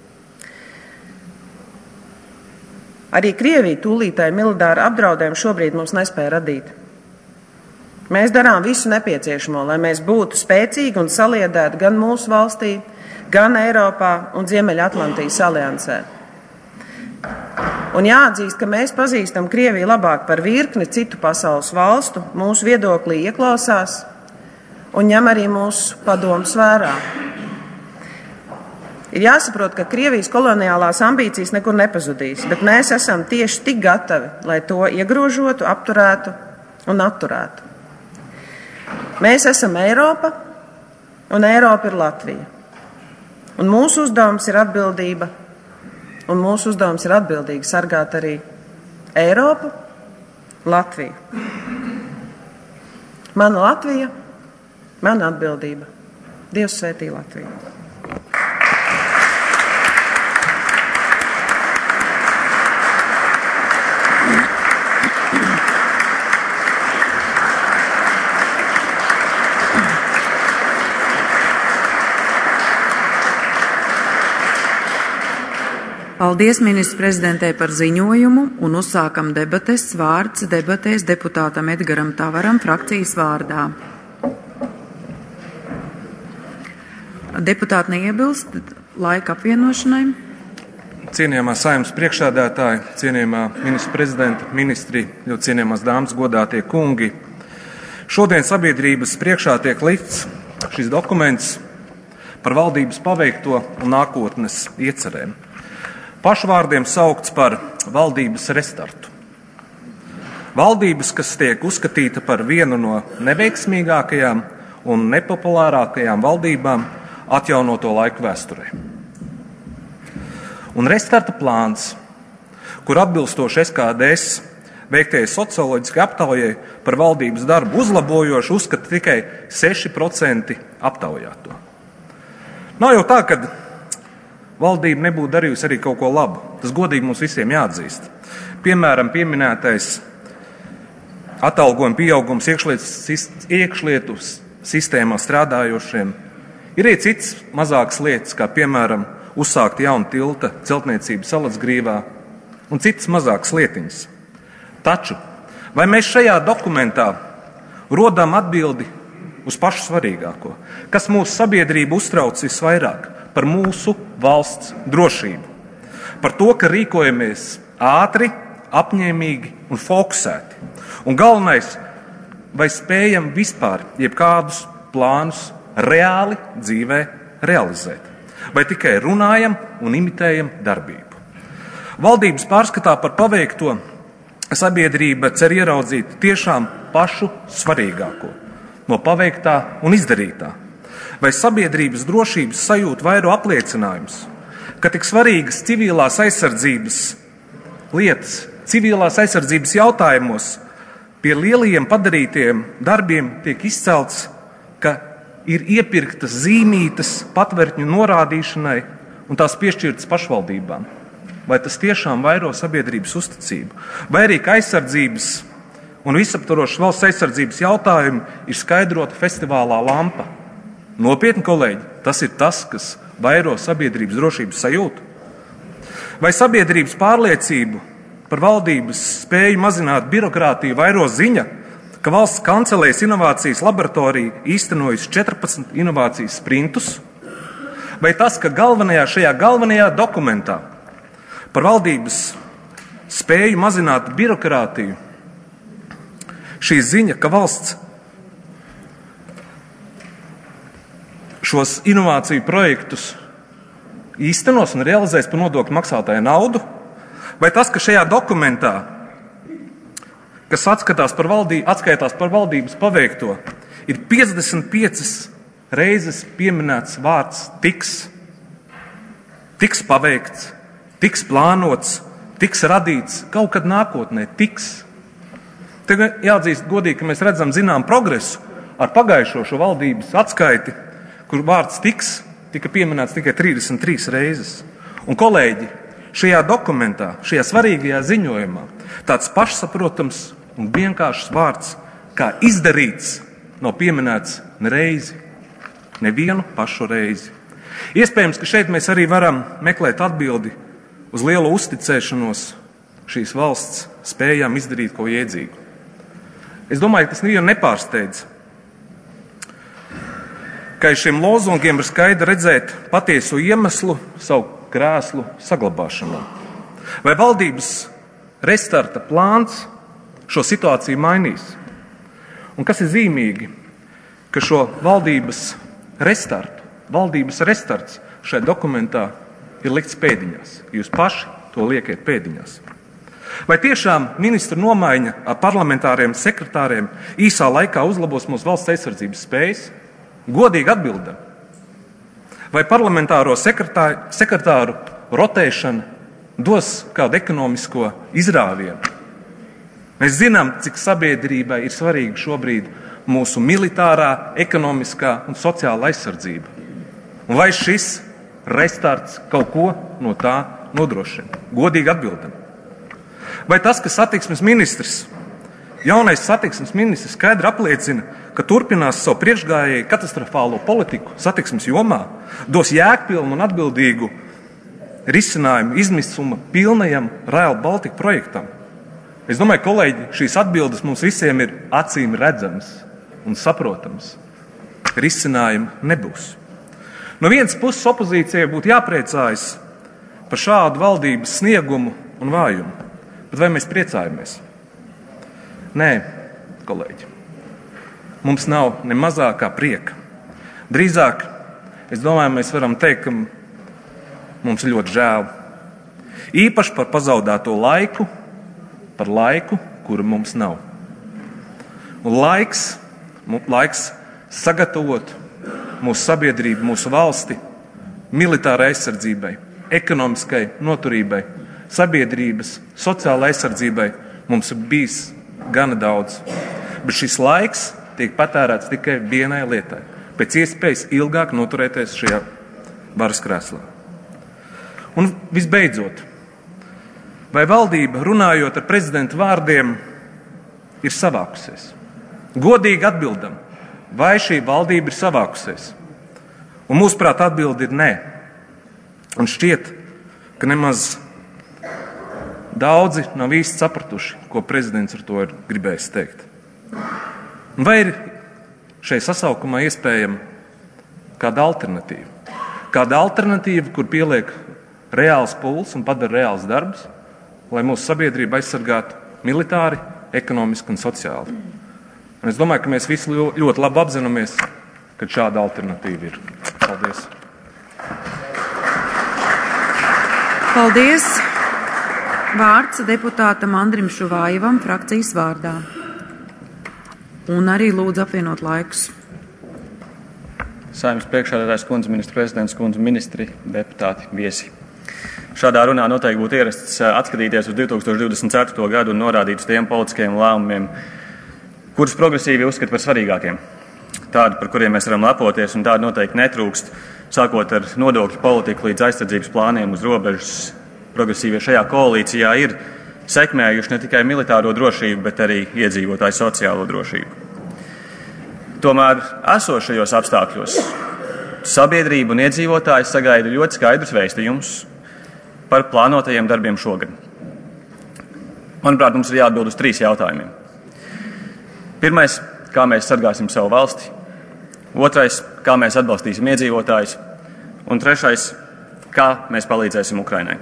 Arī Krievija tūlītēji militāru apdraudējumu šobrīd mums nespēja radīt. Mēs darām visu nepieciešamo, lai mēs būtu spēcīgi un saliedēti gan mūsu valstī, gan Eiropā un Ziemeļatlantijas aliansē. Un jāatzīst, ka mēs pazīstam Krieviju labāk par virkni citu pasaules valstu, mūsu viedoklī ieklausās un ņem arī mūsu padomus vērā. Ir jāsaprot, ka Krievijas koloniālās ambīcijas nekur nepazudīs, bet mēs esam tieši tik gatavi, lai to iegrožotu, apturētu un atturētu. Mēs esam Eiropa, un Eiropa ir Latvija. Un mūsu uzdevums ir atbildība, un mūsu uzdevums ir atbildīgi sargāt arī Eiropu, Latviju. Mana Latvija, mana atbildība. Dievs svētī Latviju. Paldies ministrs prezidentē par ziņojumu un uzsākam debates. Vārds debatēs deputātam Edgaram Tavaram frakcijas vārdā. Deputāti neiebilst laika apvienošanai. Cienījamā Saeimas priekšsēdētāja, cienījamā ministra prezidenta, ministri, ļoti cienījamās dāmas, godātie kungi. Šodien sabiedrības priekšā tiek likts šis dokuments par valdības paveikto un nākotnes iecerēm. Pašvārdiem saukts par valdības restartu. Valdības, kas tiek uzskatīta par vienu no neveiksmīgākajām un nepopulārākajām valdībām atjaunoto laiku vēsturē. Un restarta plāns, kur atbilstoši S K D S veiktajai socioloģiskai aptaujai par valdības darbu uzlabojoši uzskata tikai seši procenti aptaujāto. Nav jau tā, ka valdība nebūtu darījusi arī kaut ko labu. Tas godīgi mums visiem jāatzīst. Piemēram, pieminētais atalgojuma pieaugums iekšlietu, iekšlietu sistēmā strādājošiem. Ir arī citas mazākas lietas, kā piemēram uzsākt jaunu tilta celtniecību Salatsgrīvā un citas mazākas lietiņas. Taču, vai mēs šajā dokumentā rodam atbildi uz pašu svarīgāko, kas mūsu sabiedrību uztrauc visvairāk? Par mūsu valsts drošību, par to, ka rīkojamies ātri, apņēmīgi un fokusēti. Un galvenais, vai spējam vispār jebkādus plānus reāli dzīvē realizēt, vai tikai runājam un imitējam darbību. Valdības pārskatā par paveikto sabiedrība cer ieraudzīt tiešām pašu svarīgāko no paveiktā un izdarītā. Vai sabiedrības drošības sajūta vairo apliecinājums, ka tik svarīgas civilās aizsardzības lietas, civilās aizsardzības jautājumos pie lielajiem padarītiem darbiem tiek izcelts, ka ir iepirktas zīmītas patvertņu norādīšanai un tās piešķirtas pašvaldībām. Vai tas tiešām vairo sabiedrības uzticību? Vai arī ka aizsardzības un visaptvarošas valsts aizsardzības jautājumi ir skaidrota festivālā lampa? Nopietni, kolēģi, tas ir tas, kas vairo sabiedrības drošības sajūtu? Vai sabiedrības pārliecību par valdības spēju mazināt birokrātiju vairo ziņa, ka valsts kancelējas inovācijas laboratorija īstenojas četrpadsmit inovācijas sprintus? Vai tas, ka galvenajā, šajā galvenajā dokumentā par valdības spēju mazināt birokrātiju, šī ziņa, ka valsts šos inovāciju projektus īstenos un realizēs par nodokļu maksātāju naudu, vai tas, ka šajā dokumentā, kas atskatās par valdī, atskaitās par valdības paveikto, ir piecdesmit piecas reizes pieminēts vārds tiks, tiks paveikts, tiks plānots, tiks radīts, kaut kad nākotnē tiks. Tagad jāatzīst godīgi, ka mēs redzam zinām progresu ar pagājušo šo valdības atskaiti, kur vārds tiks tika pieminēts tikai trīsdesmit trīs reizes. Un, kolēģi, šajā dokumentā, šajā svarīgajā ziņojumā tāds pašsaprotams un vienkāršs vārds kā izdarīts nav pieminēts nereizi. Nevienu pašu reizi. Iespējams, ka šeit mēs arī varam meklēt atbildi uz lielu uzticēšanos šīs valsts spējām izdarīt ko jēdzīgu. Es domāju, ka tas nevienu nepārsteidz, ka aiz šiem lozungiem ir skaidri redzēt patieso iemeslu savu krēslu saglabāšanā. Vai valdības restarta plāns šo situāciju mainīs? Un kas ir zīmīgi, ka šo valdības restartu, valdības restarts šajā dokumentā ir likts pēdiņās. Jūs paši to liekat pēdiņās. Vai tiešām ministra nomaiņa ar parlamentāriem sekretāriem īsā laikā uzlabos mūsu valsts aizsardzības spējas? Godīgi atbildam. Vai parlamentāro sekretāru, sekretāru rotēšana dos kādu ekonomisko izrāvienu? Mēs zinām, cik sabiedrībai ir svarīga šobrīd mūsu militārā, ekonomiskā un sociāla aizsardzība. Un vai šis restarts kaut ko no tā nodrošina? Godīgi atbildam. Vai tas, ka satiksmes ministrs, jaunais satiksmes ministrs skaidri apliecina, ka turpinās savu priekšgājēju katastrofālo politiku satiksmes jomā, dos jēgpilnu un atbildīgu risinājumu izmisuma pilnajam Rail Baltica projektam? Es domāju, kolēģi, šīs atbildes mums visiem ir acīm redzamas un saprotams. Risinājumu nebūs. No vienas puses opozīcijai būtu jāpriecājas par šādu valdības sniegumu un vājumu. Bet vai mēs priecājamies? Nē, kolēģi. Mums nav ne mazākā prieka. Drīzāk, es domāju, mēs varam teikt, ka mums ir ļoti žēl. Īpaši par pazaudēto laiku, par laiku, kuru mums nav. Un laiks, laiks sagatavot mūsu sabiedrību, mūsu valsti militārai aizsardzībai, ekonomiskai noturībai, sabiedrības sociālai aizsardzībai mums ir bijis gana daudz. Bet šis laiks tiek patērēts tikai vienai lietai – pēc iespējas ilgāk noturēties šajā varas krēslā. Un visbeidzot, vai valdība, runājot ar prezidentu vārdiem, ir savākusies? Godīgi atbildam, vai šī valdība ir savākusies? Un mūsuprāt atbildi ir nē. Un šķiet, ka nemaz daudzi nav īsti sapratuši, ko prezidents ar to ir gribējis teikt. Un vai ir šai sasaukumā iespējama kāda alternatīva? Kāda alternatīva, kur pieliek reāls pulss un padara reāls darbs, lai mūsu sabiedrību aizsargātu militāri, ekonomiski un sociāli. Un es domāju, ka mēs visi ļoti labi apzināmies, ka šāda alternatīva ir. Paldies! Paldies! Vārds deputātam Andrim Šuvājevam frakcijas vārdā. Un arī lūdzu apvienot laikus. Saeimas priekšsēdētājs kundze, ministra prezidents kundze, ministri, deputāti, viesi. Šādā runā noteikti būtu ierasts atskatīties uz divi tūkstoši divdesmit ceturto gadu un norādīt uz tiem politiskajiem lēmumiem, kurus progresīvi uzskata par svarīgākiem. Tādi, par kuriem mēs varam lepoties, un tādi noteikti netrūkst, sākot ar nodokļu politiku līdz aizsardzības plāniem uz robežas. Progresīvie šajā koalīcijā ir sekmējuši ne tikai militāro drošību, bet arī iedzīvotāju sociālo drošību. Tomēr esošajos apstākļos sabiedrība un iedzīvotāji sagaida ļoti skaidrs vēstījums par plānotajiem darbiem šogad. Manuprāt, mums ir jāatbild uz trīs jautājumiem. Pirmais, kā mēs sargāsim savu valsti. Otrais, kā mēs atbalstīsim iedzīvotājus. Un trešais, kā mēs palīdzēsim Ukrainai.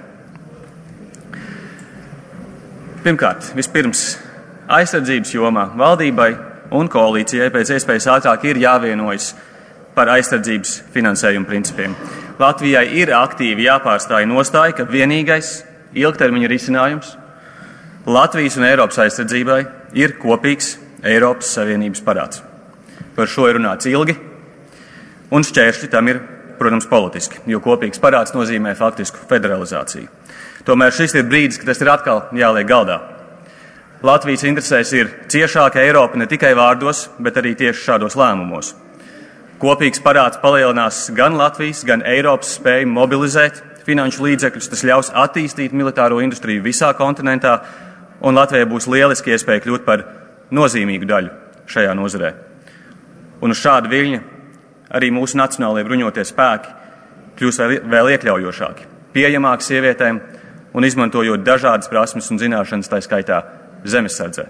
Pirmkārt, vispirms aizsardzības jomā valdībai un koalīcijai pēc iespējas ātrāk ir jāvienojas par aizsardzības finansējumu principiem. Latvijai ir aktīvi jāpārstāj nostāja, ka vienīgais ilgtermiņa risinājums Latvijas un Eiropas aizsardzībai ir kopīgs Eiropas Savienības parāds. Par šo ir runāts ilgi, un šķēršļi tam ir, protams, politiski, jo kopīgs parāds nozīmē faktisku federalizāciju. Tomēr šis ir brīdis, kad tas ir atkal jāliek galdā. Latvijas interesēs ir ciešāka Eiropa ne tikai vārdos, bet arī tieši šādos lēmumos. Kopīgs parāds palielinās gan Latvijas, gan Eiropas spēju mobilizēt finanšu līdzekļus, tas ļaus attīstīt militāro industriju visā kontinentā, un Latvijai būs lieliski iespēja kļūt par nozīmīgu daļu šajā nozarē. Un uz šādu viļņu arī mūsu nacionālajie bruņotie spēki kļūs vēl iekļaujošāki, pieejamāki sievietēm un izmantojot dažādas prasmes un zināšanas, tā skaitā zemesardzē.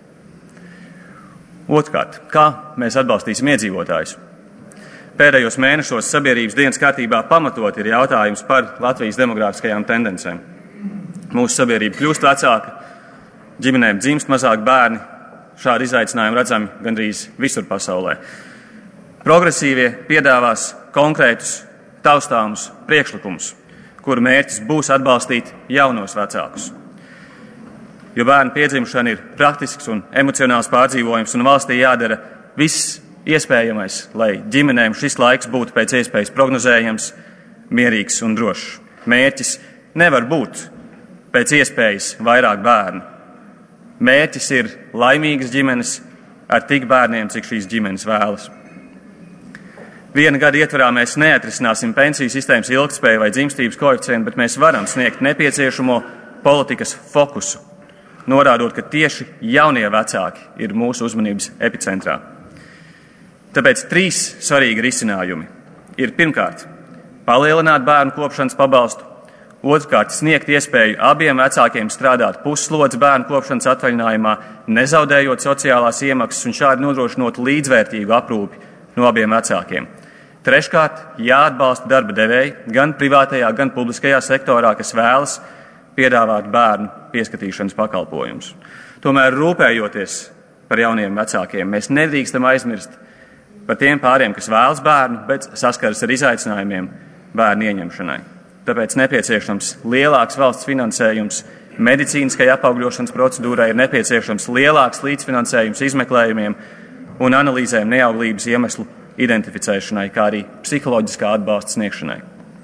Otrkārt, kā mēs atbalstīsim iedzīvotājus? Pēdējos mēnešos sabiedrības dienas kārtībā pamatot ir jautājums par Latvijas demogrāfiskajām tendencēm. Mūsu sabiedrība kļūst vecāka, ģimenēm dzimst mazāk bērni, šādi izaicinājumi redzami gandrīz visur pasaulē. Progresīvie piedāvās konkrētus, taustāmus priekšlikumus, kuru mērķis būs atbalstīt jaunos vecākus. Jo bērnu piedzimšana ir praktisks un emocionāls pārdzīvojums, un valstī jādara viss iespējamais, lai ģimenēm šis laiks būtu pēc iespējas prognozējams, mierīgs un drošs. Mērķis nevar būt pēc iespējas vairāk bērnu. Mērķis ir laimīgas ģimenes ar tik bērniem, cik šīs ģimenes vēlas. Viena gada ietvarā mēs neatrisināsim pensiju sistēmas ilgtspēju vai dzimstības koeficientu, bet mēs varam sniegt nepieciešamo politikas fokusu, norādot, ka tieši jaunie vecāki ir mūsu uzmanības epicentrā. Tāpēc trīs svarīgi risinājumi ir pirmkārt palielināt bērnu kopšanas pabalstu, otrkārt sniegt iespēju abiem vecākiem strādāt pusslodzi bērnu kopšanas atvaļinājumā, nezaudējot sociālās iemaksas un šādi nodrošinot līdzvērtīgu aprūpi no abiem vecākiem. Treškārt, jāatbalsta darba devēji gan privātajā, gan publiskajā sektorā, kas vēlas piedāvāt bērnu pieskatīšanas pakalpojumus. Tomēr rūpējoties par jauniem vecākiem, mēs nedrīkstam aizmirst par tiem pāriem, kas vēlas bērnu, bet saskaras ar izaicinājumiem bērnu ieņemšanai. Tāpēc nepieciešams lielāks valsts finansējums medicīniskai apaugļošanas procedūrai, ir nepieciešams lielāks līdzfinansējums izmeklējumiem un analīzēm neauglības iemeslu identificēšanai, kā arī psiholoģiskā atbalsta sniegšanai.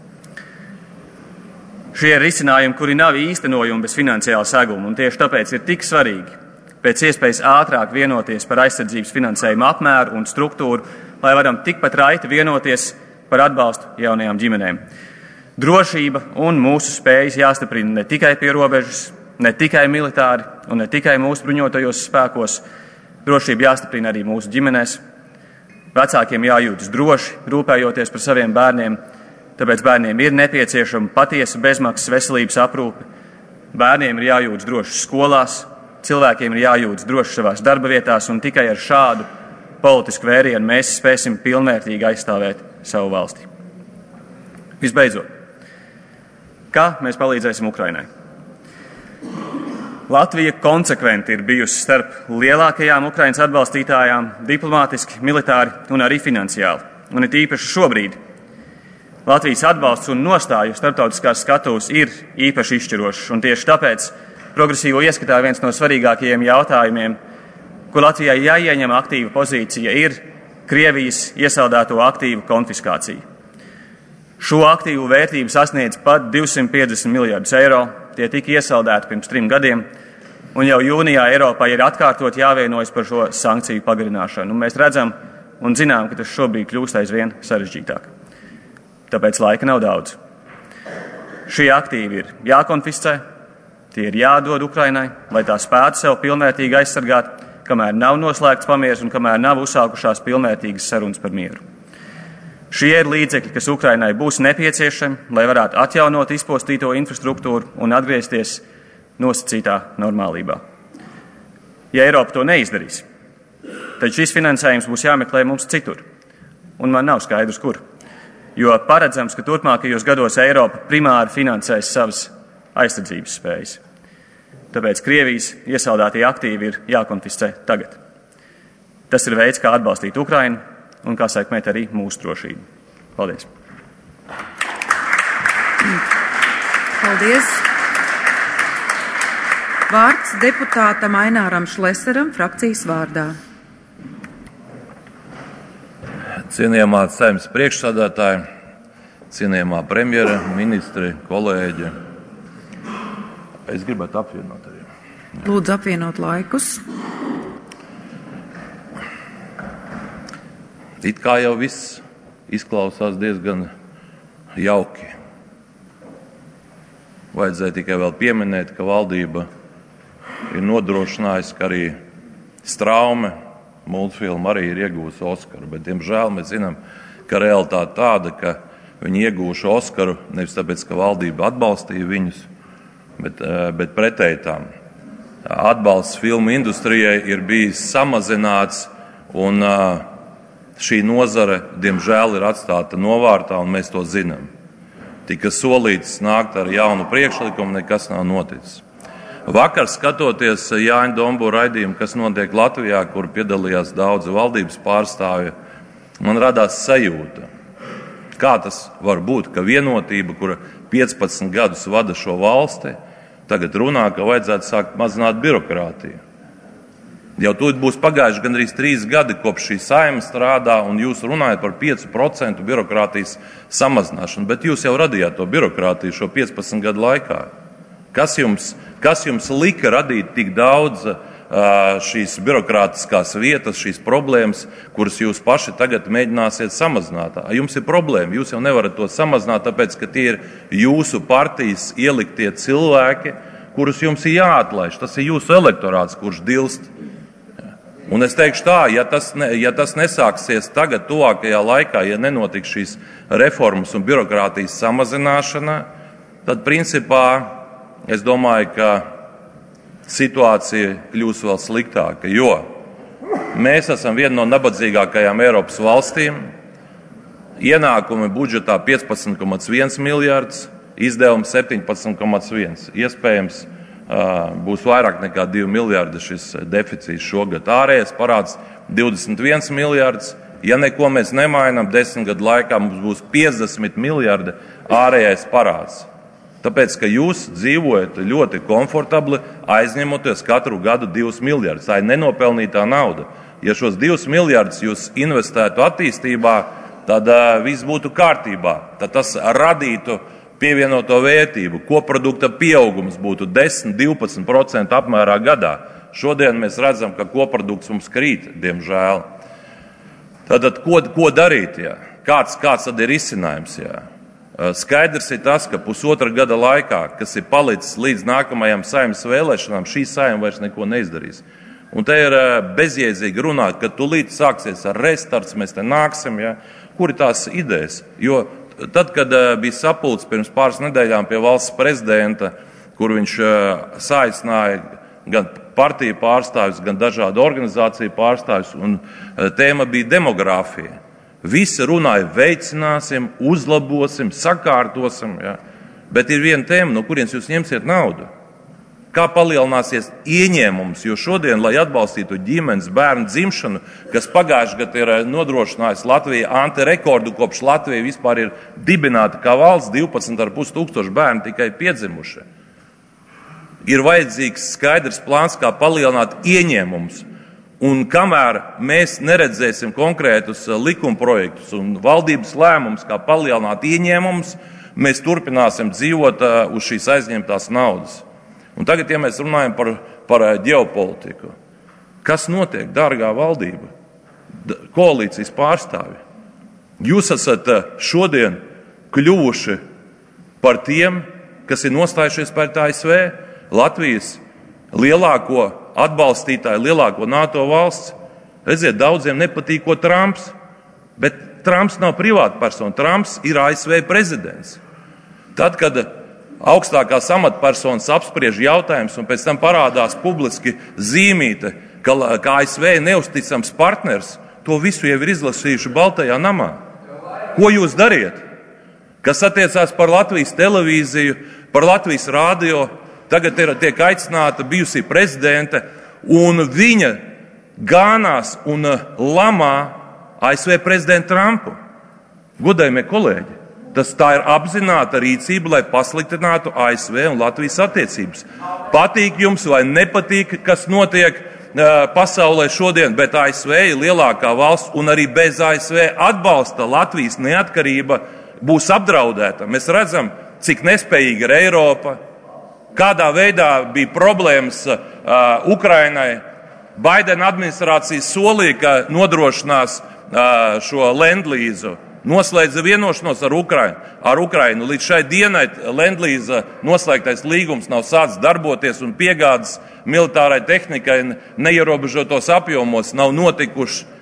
Šie ir risinājumi, kuri nav īstenojumi bez finansiāla seguma, un tieši tāpēc ir tik svarīgi pēc iespējas ātrāk vienoties par aizsardzības finansējuma apmēru un struktūru, lai varam tikpat raiti vienoties par atbalstu jaunajām ģimenēm. Drošība un mūsu spējas jāstiprina ne tikai pie robežas, ne tikai militāri un ne tikai mūsu bruņotajos spēkos. Drošība jāstiprina arī mūsu ģimenēs. Vecākiem jājūtas droši, rūpējoties par saviem bērniem, tāpēc bērniem ir nepieciešama patiesa bezmaksas veselības aprūpe. Bērniem ir jājūtas droši skolās, cilvēkiem ir jājūtas droši savās darba vietās, un tikai ar šādu politisku vērienu mēs spēsim pilnvērtīgi aizstāvēt savu valsti. Visbeidzot, kā mēs palīdzēsim Ukrainai? Latvija konsekventi ir bijusi starp lielākajām Ukrainas atbalstītājām diplomātiski, militāri un arī finansiāli. Un it īpaši šobrīd Latvijas atbalsts un nostāju starptautiskās skatuves ir īpaši izšķirošs, un tieši tāpēc progresīvo ieskatā viens no svarīgākajiem jautājumiem, kur Latvijai jāieņem aktīva pozīcija, ir Krievijas iesaldēto aktīvu konfiskācija. Šo aktīvu vērtību sasniedz pat divsimt piecdesmit miljardus eiro, tie tika iesaldēti pirms trim gadiem, un jau jūnijā Eiropā ir atkārtot jāvienojas par šo sankciju pagarināšanu. Un mēs redzam un zinām, ka tas šobrīd kļūst aizvien sarežģītāk. Tāpēc laika nav daudz. Šie aktīvi ir jākonfiscē, tie ir jādod Ukrainai, lai tā spētu sev pilnvērtīgi aizsargāt, kamēr nav noslēgts pamieris un kamēr nav uzsākušās pilnvērtīgas sarunas par mieru. Šie ir līdzekļi, kas Ukrainai būs nepieciešami, lai varētu atjaunot izpostīto infrastruktūru un atgriezties nosacītā normālībā. Ja Eiropa to neizdarīs, tad šis finansējums būs jāmeklē mums citur, un man nav skaidrs, kur. Jo paredzams, ka turpmākajos gados Eiropa primāri finansēs savas aizsardzības spējas. Tāpēc Krievijas iesaldētie aktīvi ir jākonfiscē tagad. Tas ir veids, kā atbalstīt Ukrainu un kā sekmēt arī mūsu drošību. Paldies! Paldies! Vārds deputātam Aināram Šleseram, frakcijas vārdā. Cienījamā Saeimas priekšsēdētāja, cienījamā premjera, ministri, kolēģi. Es gribētu apvienot arī. Lūdzu apvienot laikus. It kā jau viss izklausās diezgan jauki. Vajadzēja tikai vēl pieminēt, ka valdība ir nodrošinājusi, ka arī Straume multfilma arī ir iegūsi Oskaru, bet, diemžēl, mēs zinām, ka realitāte tāda, ka viņi iegūši Oskaru nevis tāpēc, ka valdība atbalstīja viņus, bet, bet pretēji tam. Atbalsts filmu industrijai ir bijis samazināts, un šī nozare, diemžēl, ir atstāta novārtā, un mēs to zinām. Tika solīts nākt ar jaunu priekšlikumu, nekas nav noticis. Vakar, skatoties Jāņa Dombu raidījumu, kas notiek Latvijā, kur piedalījās daudzi valdības pārstāvji, man radās sajūta, kā tas var būt, ka vienotība, kura piecpadsmit gadus vada šo valsti, tagad runā, ka vajadzētu sākt mazināt birokrātiju. Jau tūlīt būs pagājuši gandrīz trīs gadi, kopš šī saima strādā, un jūs runājat par pieci procenti birokrātijas samazināšanu, bet jūs jau radījāt to birokrātiju šo piecpadsmit gadu laikā. Kas jums, kas jums lika radīt tik daudz uh, šīs birokrātiskās vietas, šīs problēmas, kuras jūs paši tagad mēģināsiet samazināt? Jums ir problēma, jūs jau nevarat to samazināt, tāpēc, ka tie ir jūsu partijas ieliktie cilvēki, kurus jums ir jāatlaiž. Tas ir jūsu elektorāts, kurš dilst. Un es teikšu tā, ja tas, ne, ja tas nesāksies tagad, tuvākajā laikā, ja nenotiks šīs reformas un birokrātijas samazināšana, tad principā es domāju, ka situācija kļūs vēl sliktāka, jo mēs esam viena no nabadzīgākajām Eiropas valstīm, ienākumi budžetā piecpadsmit komats viens miljārds, izdevumi septiņpadsmit komats viens. Iespējams, būs vairāk nekā divi miljārdi šis deficīts šogad. Ārējais parāds divdesmit viens miljārds. Ja neko mēs nemainām, desmit gadu laikā mums būs piecdesmit miljārdi ārējais parāds. Tāpēc, ka jūs dzīvojat ļoti komfortabli, aizņemoties katru gadu divus miljardus. Tā ir nenopelnītā nauda. Ja šos divus miljardus jūs investētu attīstībā, tad uh, viss būtu kārtībā. Tad tas radītu pievienoto vērtību. Koprodukta pieaugums būtu desmit līdz divpadsmit procenti apmērā gadā. Šodien mēs redzam, ka koprodukts mums krīt, diemžēl. Tātad, ko, ko darīt? Jā? Kāds, kāds tad ir risinājums? Jā? Skaidrs ir tas, ka pusotra gada laikā, kas ir palicis līdz nākamajām saimnes vēlēšanām, šī saima vairs neko neizdarīs. Un te ir bezjēdzīgi runāt, ka tūlīt sāksies ar restarts, mēs te nāksim, ja? Kur ir tās idejas? Jo tad, kad bija sapulcs pirms pāris nedēļām pie valsts prezidenta, kur viņš saicināja gan partiju pārstāvjus, gan dažādu organizāciju pārstāvjus, un tēma bija demogrāfija. Visi runāja, veicināsim, uzlabosim, sakārtosim, ja? Bet ir viena tēma, no kurienes jūs ņemsiet naudu. Kā palielināsies ieņēmums, jo šodien, lai atbalstītu ģimenes bērnu dzimšanu, kas pagājuši gadu ir nodrošinājis Latviju antirekordu, kopš Latvija vispār ir dibināta kā valsts, divpadsmit ar pus tūkstoši bērni tikai piedzimuši. Ir vajadzīgs skaidrs plāns, kā palielināt ieņēmumus. Un kamēr mēs neredzēsim konkrētus likumprojektus un valdības lēmumus, kā palielināt ieņēmumus, mēs turpināsim dzīvot uz šīs aizņemtās naudas. Un tagad, ja mēs runājam par, par ģeopolitiku, kas notiek, dārgā valdība, koalīcijas pārstāvi? Jūs esat šodien kļuvuši par tiem, kas ir nostājušies pret A S V, Latvijas lielāko atbalstītāju, lielāko NATO valsts. Redziet, daudziem nepatīko Trumps, bet Trumps nav privāta persona. Trumps ir A S V prezidents. Tad, kad augstākās amatpersonas apspriež jautājums un pēc tam parādās publiski zīmīte, ka, ka A S V ir neusticams partners, to visu jau ir izlasījuši Baltajā namā. Ko jūs dariet? Kas attiecās par Latvijas televīziju, par Latvijas radio, tagad ir, tiek aicināta bijusī prezidente, un viņa gānās un lamā A S V prezidentu Trumpu. Godājumie kolēģi, tas tā ir apzināta rīcība, lai pasliktinātu A S V un Latvijas attiecības. Patīk jums vai nepatīk, kas notiek uh, pasaulē šodien, bet A S V ir lielākā valsts, un arī bez A S V atbalsta Latvijas neatkarība būs apdraudēta. Mēs redzam, cik nespējīga ir Eiropa, kādā veidā bija problēmas uh, Ukrainai. Baidena administrācija solīja, ka nodrošinās uh, šo lendlīzu, noslēdza vienošanos ar Ukrainu. Ar Ukrainu. Līdz šai dienai lendlīza noslēgtais līgums nav sācis darboties, un piegādes militārai tehnikai neierobežotos apjomos nav notikuši.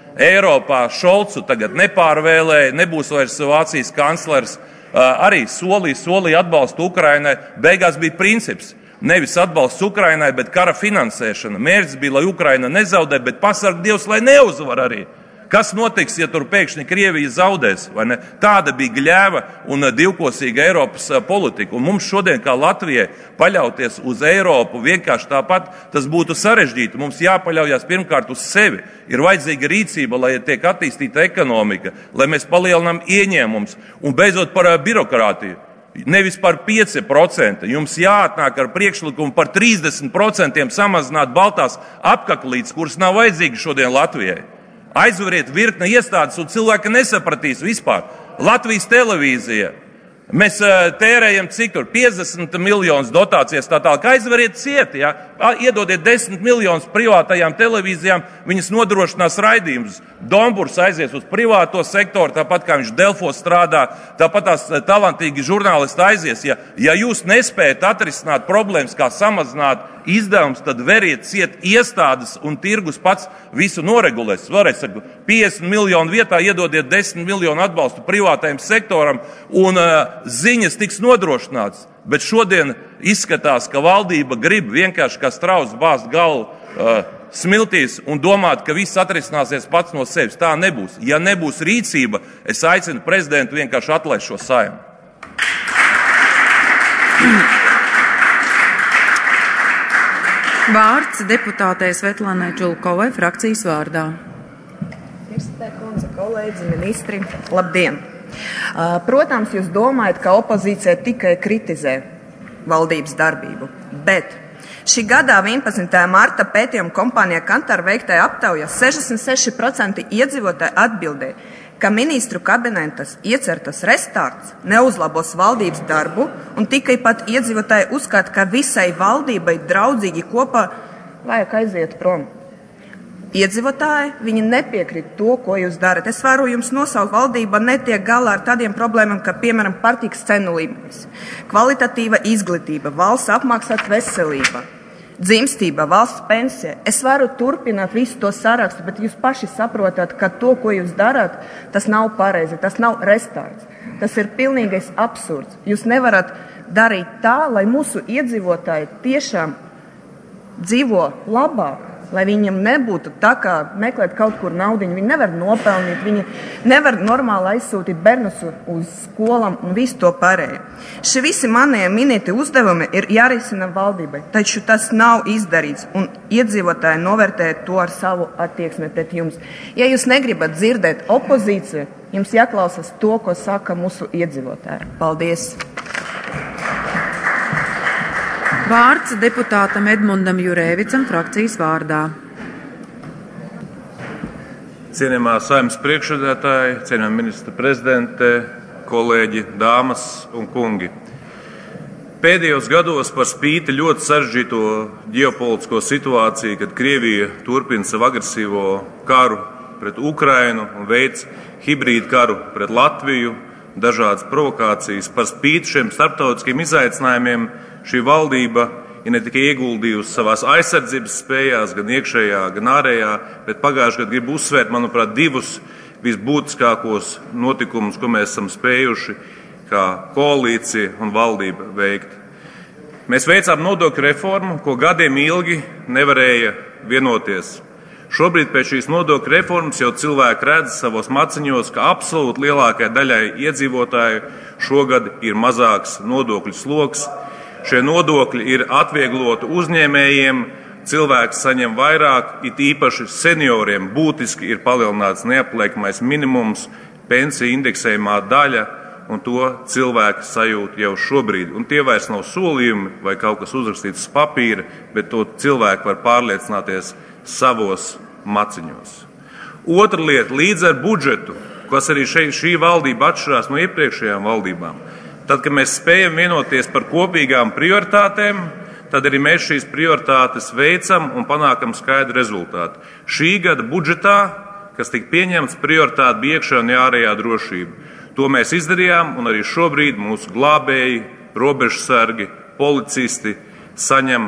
Eiropā Šolcu tagad nepārvēlēja, nebūs vairs Vācijas kanclers, arī solīja, solīja atbalstu Ukrainai. Beigās bija princips. Nevis atbalsts Ukrainai, bet kara finansēšana. Mērķis bija, lai Ukraina nezaudē, bet pasarg Dievs, lai neuzvar arī. Kas notiks, ja tur pēkšņi Krievija zaudēs? Vai ne? Tāda bija gļēva un divkosīga Eiropas politika. Un mums šodien, kā Latvijai, paļauties uz Eiropu vienkārši tāpat, tas būtu sarežģīti. Mums jāpaļaujas pirmkārt uz sevi. Ir vajadzīga rīcība, lai tiek attīstīta ekonomika, lai mēs palielinām ieņēmumus un beidzot par birokrātiju. Nevis par pieci procenti. Jums jāatnāk ar priekšlikumu par trīsdesmit procentiem samazināt baltās apaklītes, kuras nav vajadzīgas šodien Latvijai. Aizveriet virkni iestādes un cilvēki nesapratīs vispār. Latvijas televīzija. Mēs tērējam cik tur piecdesmit miljonus dotācijas tā tālāk. Aizveriet cieti, ja? Iedodiet desmit miljonus privātajām televīzijām, viņas nodrošinās raidījumus. Domburs aizies uz privāto sektoru, tāpat kā viņš Delfos strādā, tāpat tās talantīgi žurnālisti aizies. Ja, ja jūs nespējat atrisināt problēmas, kā samazināt izdevums, tad veriet ciet iestādes un tirgus pats visu noregulēs. Vēlreiz saku, piecdesmit miljonu vietā iedodiet desmit miljonu atbalstu privātajam sektoram un uh, ziņas tiks nodrošināts. Bet šodien izskatās, ka valdība grib vienkārši kā strauss bāzt galvu uh, smiltīs un domāt, ka viss atrisināsies pats no sevis. Tā nebūs. Ja nebūs rīcība, es aicinu prezidentu vienkārši atlaist šo Saeimu. Vārds deputātei Svetlanai Čulkovai frakcijas vārdā. Priekšsēdētāja kundze, kolēģi, ministri, labdien! Protams, jūs domājat, ka opozīcija tikai kritizē valdības darbību, bet šī gadā vienpadsmitā marta pētījuma kompānija Kantar veiktajā aptaujā sešdesmit seši procenti iedzīvotāji atbildēja, ka ministru kabinetas iecertas restarts neuzlabos valdības darbu, un tikai pat iedzīvotāji uzskata, ka visai valdībai draudzīgi kopā vajag aiziet prom. Iedzīvotāji, viņi nepiekrīt to, ko jūs darat. Es varu jums nosaukt, valdība netiek galā ar tādiem problēmām, kā, piemēram, pārtikas cenu līmenis, kvalitatīva izglītība, valsts apmaksāt veselība, dzimstība, valsts pensija. Es varu turpināt visu to sarakstu, bet jūs paši saprotat, ka to, ko jūs darat, tas nav pareizi, tas nav restarts. Tas ir pilnīgais absurds. Jūs nevarat darīt tā, lai mūsu iedzīvotāji tiešām dzīvo labāk, lai viņam nebūtu tā kā meklēt kaut kur naudiņu. Viņi nevar nopelnīt, viņi nevar normāli aizsūtīt bērnus uz skolām un visu to pārējo. Šie visi manie minēti uzdevumi ir jārisina valdībai, taču tas nav izdarīts, un iedzīvotāji novērtē to ar savu attieksmi pret jums. Ja jūs negribat dzirdēt opozīciju, jums jāklausās to, ko saka mūsu iedzīvotāji. Paldies! Vārds deputātam Edmundam Jurēvicam frakcijas vārdā. Cienījamā Saeimas priekšsēdētāja, cienījamā ministra prezidente, kolēģi, dāmas un kungi. Pēdējos gados par spīti ļoti sarežģīto ģeopolitisko situāciju, kad Krievija turpina savu agresīvo karu pret Ukrainu un veids hibrīdu karu pret Latviju, dažādas provokācijas, par spīti šiem starptautiskiem izaicinājumiem, šī valdība ir ne tikai ieguldījusi savās aizsardzības spējās, gan iekšējā, gan ārējā, bet pagājušajā gadā gribu uzsvērt, manuprāt, divus visbūtiskākos notikumus, ko mēs esam spējuši kā koalīcija un valdība veikt. Mēs veicām nodokļu reformu, ko gadiem ilgi nevarēja vienoties. Šobrīd pēc šīs nodokļu reformas jau cilvēki redz savos maciņos, ka absolūti lielākajai daļai iedzīvotāju šogad ir mazāks nodokļu sloks. Šie nodokļi ir atviegloti uzņēmējiem, cilvēki saņem vairāk, it īpaši senioriem būtiski ir palielināts neapliekamais minimums, pensiju indeksējumā daļa, un to cilvēki sajūt jau šobrīd. Un tie vairs nav solījumi vai kaut kas uzrakstīts uz papīra, bet to cilvēki var pārliecināties savos maciņos. Otra lieta, līdz ar budžetu, kas arī šeit, šī valdība atšķirās no iepriekšējām valdībām. Tad, kad mēs spējam vienoties par kopīgām prioritātēm, tad arī mēs šīs prioritātes veicam un panākam skaidru rezultātu. Šī gada budžetā, kas tika pieņemts, prioritāte bija iekšējā un ārējā drošība. To mēs izdarījām, un arī šobrīd mūsu glābēji, robežsargi, policisti saņem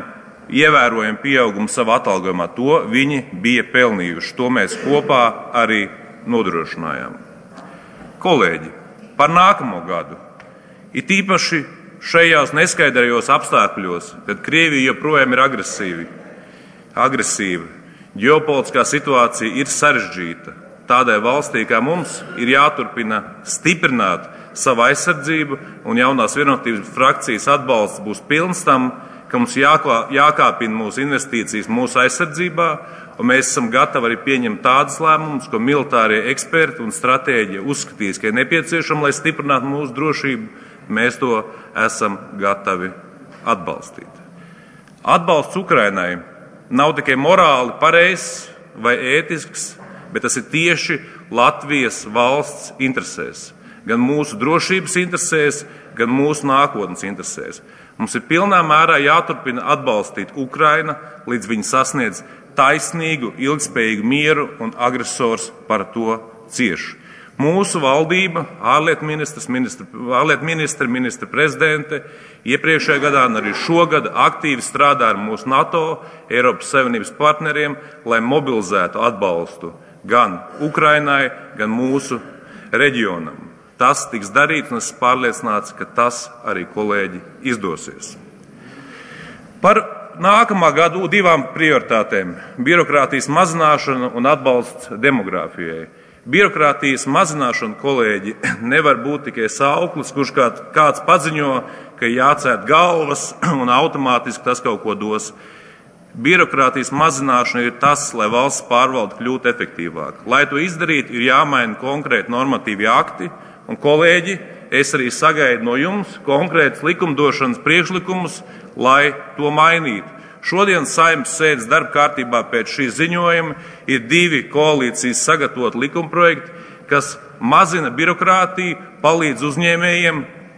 ievērojumu pieaugumu savā atalgojumā. To viņi bija pelnījuši. To mēs kopā arī nodrošinājām. Kolēģi, par nākamo gadu. It īpaši šajos neskaidrajos apstākļos, kad Krievija joprojām ir agresīva, agresīva, ģeopolitiskā situācija ir sarežģīta. Tādai valstī kā mums ir jāturpina stiprināt savu aizsardzību, un jaunās vienotības frakcijas atbalsts būs pilns tam, ka mums jākā, jākāpina mūsu investīcijas mūsu aizsardzībā, un mēs esam gatavi arī pieņemt tādus lēmumus, ko militārie eksperti un stratēģi uzskatīs, ka ir nepieciešami, lai stiprinātu mūsu drošību. Mēs to esam gatavi atbalstīt. Atbalsts Ukrainai nav tikai morāli pareizs vai ētisks, bet tas ir tieši Latvijas valsts interesēs. Gan mūsu drošības interesēs, gan mūsu nākotnes interesēs. Mums ir pilnā mērā jāturpina atbalstīt Ukraina, līdz viņi sasniedz taisnīgu, ilgspējīgu mieru, un agresors par to cieš. Mūsu valdība, ārlietu ministrs, ministra, ārlietu ministra, ministra prezidente iepriekšējā gadā un arī šogad aktīvi strādā ar mūsu NATO, Eiropas Savienības partneriem, lai mobilizētu atbalstu gan Ukrainai, gan mūsu reģionam. Tas tiks darīts, un es esmu pārliecināts, ka tas arī, kolēģi, izdosies. Par nākamā gada divām prioritātēm - birokrātijas mazināšana un atbalsts demogrāfijai. Birokrātijas mazināšana, kolēģi, nevar būt tikai sauklis, kurš kāds paziņo, ka jācēt galvas un automātiski tas kaut ko dos. Birokrātijas mazināšana ir tas, lai valsts pārvalde kļūtu efektīvāka. Lai to izdarītu, ir jāmaina konkrēti normatīvi akti, un, kolēģi, es arī sagaidu no jums konkrētus likumdošanas priekšlikumus, lai to mainītu. Šodien Saeimas sēdes darba kārtībā pēc šī ziņojuma ir divi koalīcijas sagatavoti likumprojekti, kas mazina birokrātiju, palīdz uzņēmējiem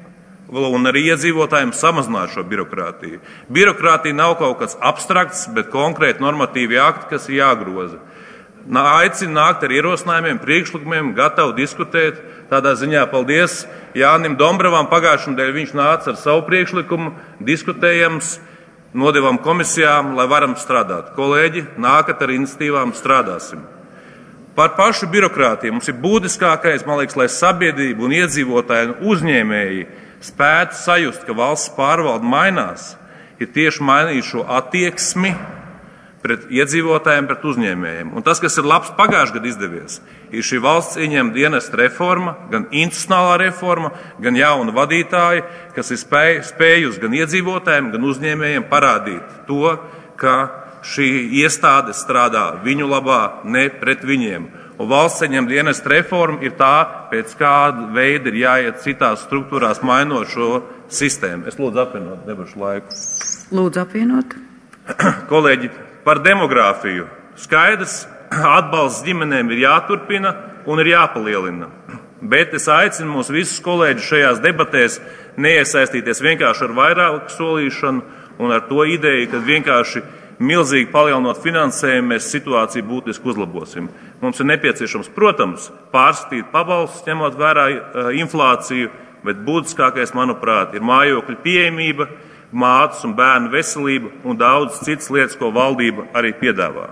un arī iedzīvotājiem samazināt šo birokrātiju. Birokrātija nav kaut kas abstrakts, bet konkrēti normatīvi akti, kas ir jāgroza. Aicinu nākt ar ierosinājumiem, priekšlikumiem, gatavu diskutēt. Tādā ziņā paldies Jānim Dombravam. Pagājušajā nedēļā viņš nāca ar savu priekšlikumu, diskutējams, nodevām komisijām, lai varam strādāt. Kolēģi, nākat ar iniciatīvām, strādāsim. Par pašu birokrātiju mums ir būtiskākais, man liekas, lai sabiedrība un iedzīvotāji un uzņēmēji spētu sajust, ka valsts pārvalde mainās, ir tieši mainīt šo attieksmi pret iedzīvotājiem, pret uzņēmējiem. Un tas, kas ir labs pagājušajā gadā izdevies, ir šī valsts ieņemta dienesta reforma, gan institucionālā reforma, gan jauna vadītāja, kas ir spēj, spējusi gan iedzīvotājiem, gan uzņēmējiem parādīt to, ka šī iestāde strādā viņu labā, ne pret viņiem. Un valsts ieņemta dienesta reforma ir tā, pēc kāda veida ir jāiet citās struktūrās, mainot šo sistēmu. Es lūdzu apvienot debašu laiku. Lūdzu apvienot. Kolēģi, par demogrāfiju. Skaidrs, atbalsts ģimenēm ir jāturpina un ir jāpalielina. Bet es aicinu mūs visus kolēģus šajās debatēs neiesaistīties vienkārši ar vairāku solīšanu un ar to ideju, ka vienkārši milzīgi palielinot finansējumu, mēs situāciju būtiski uzlabosim. Mums ir nepieciešams, protams, pārskatīt pabalstus, ņemot vērā inflāciju, bet būtiskākais, manuprāt, ir mājokļu pieejamība, mātes un bērnu veselība un daudz citas lietas, ko valdība arī piedāvā.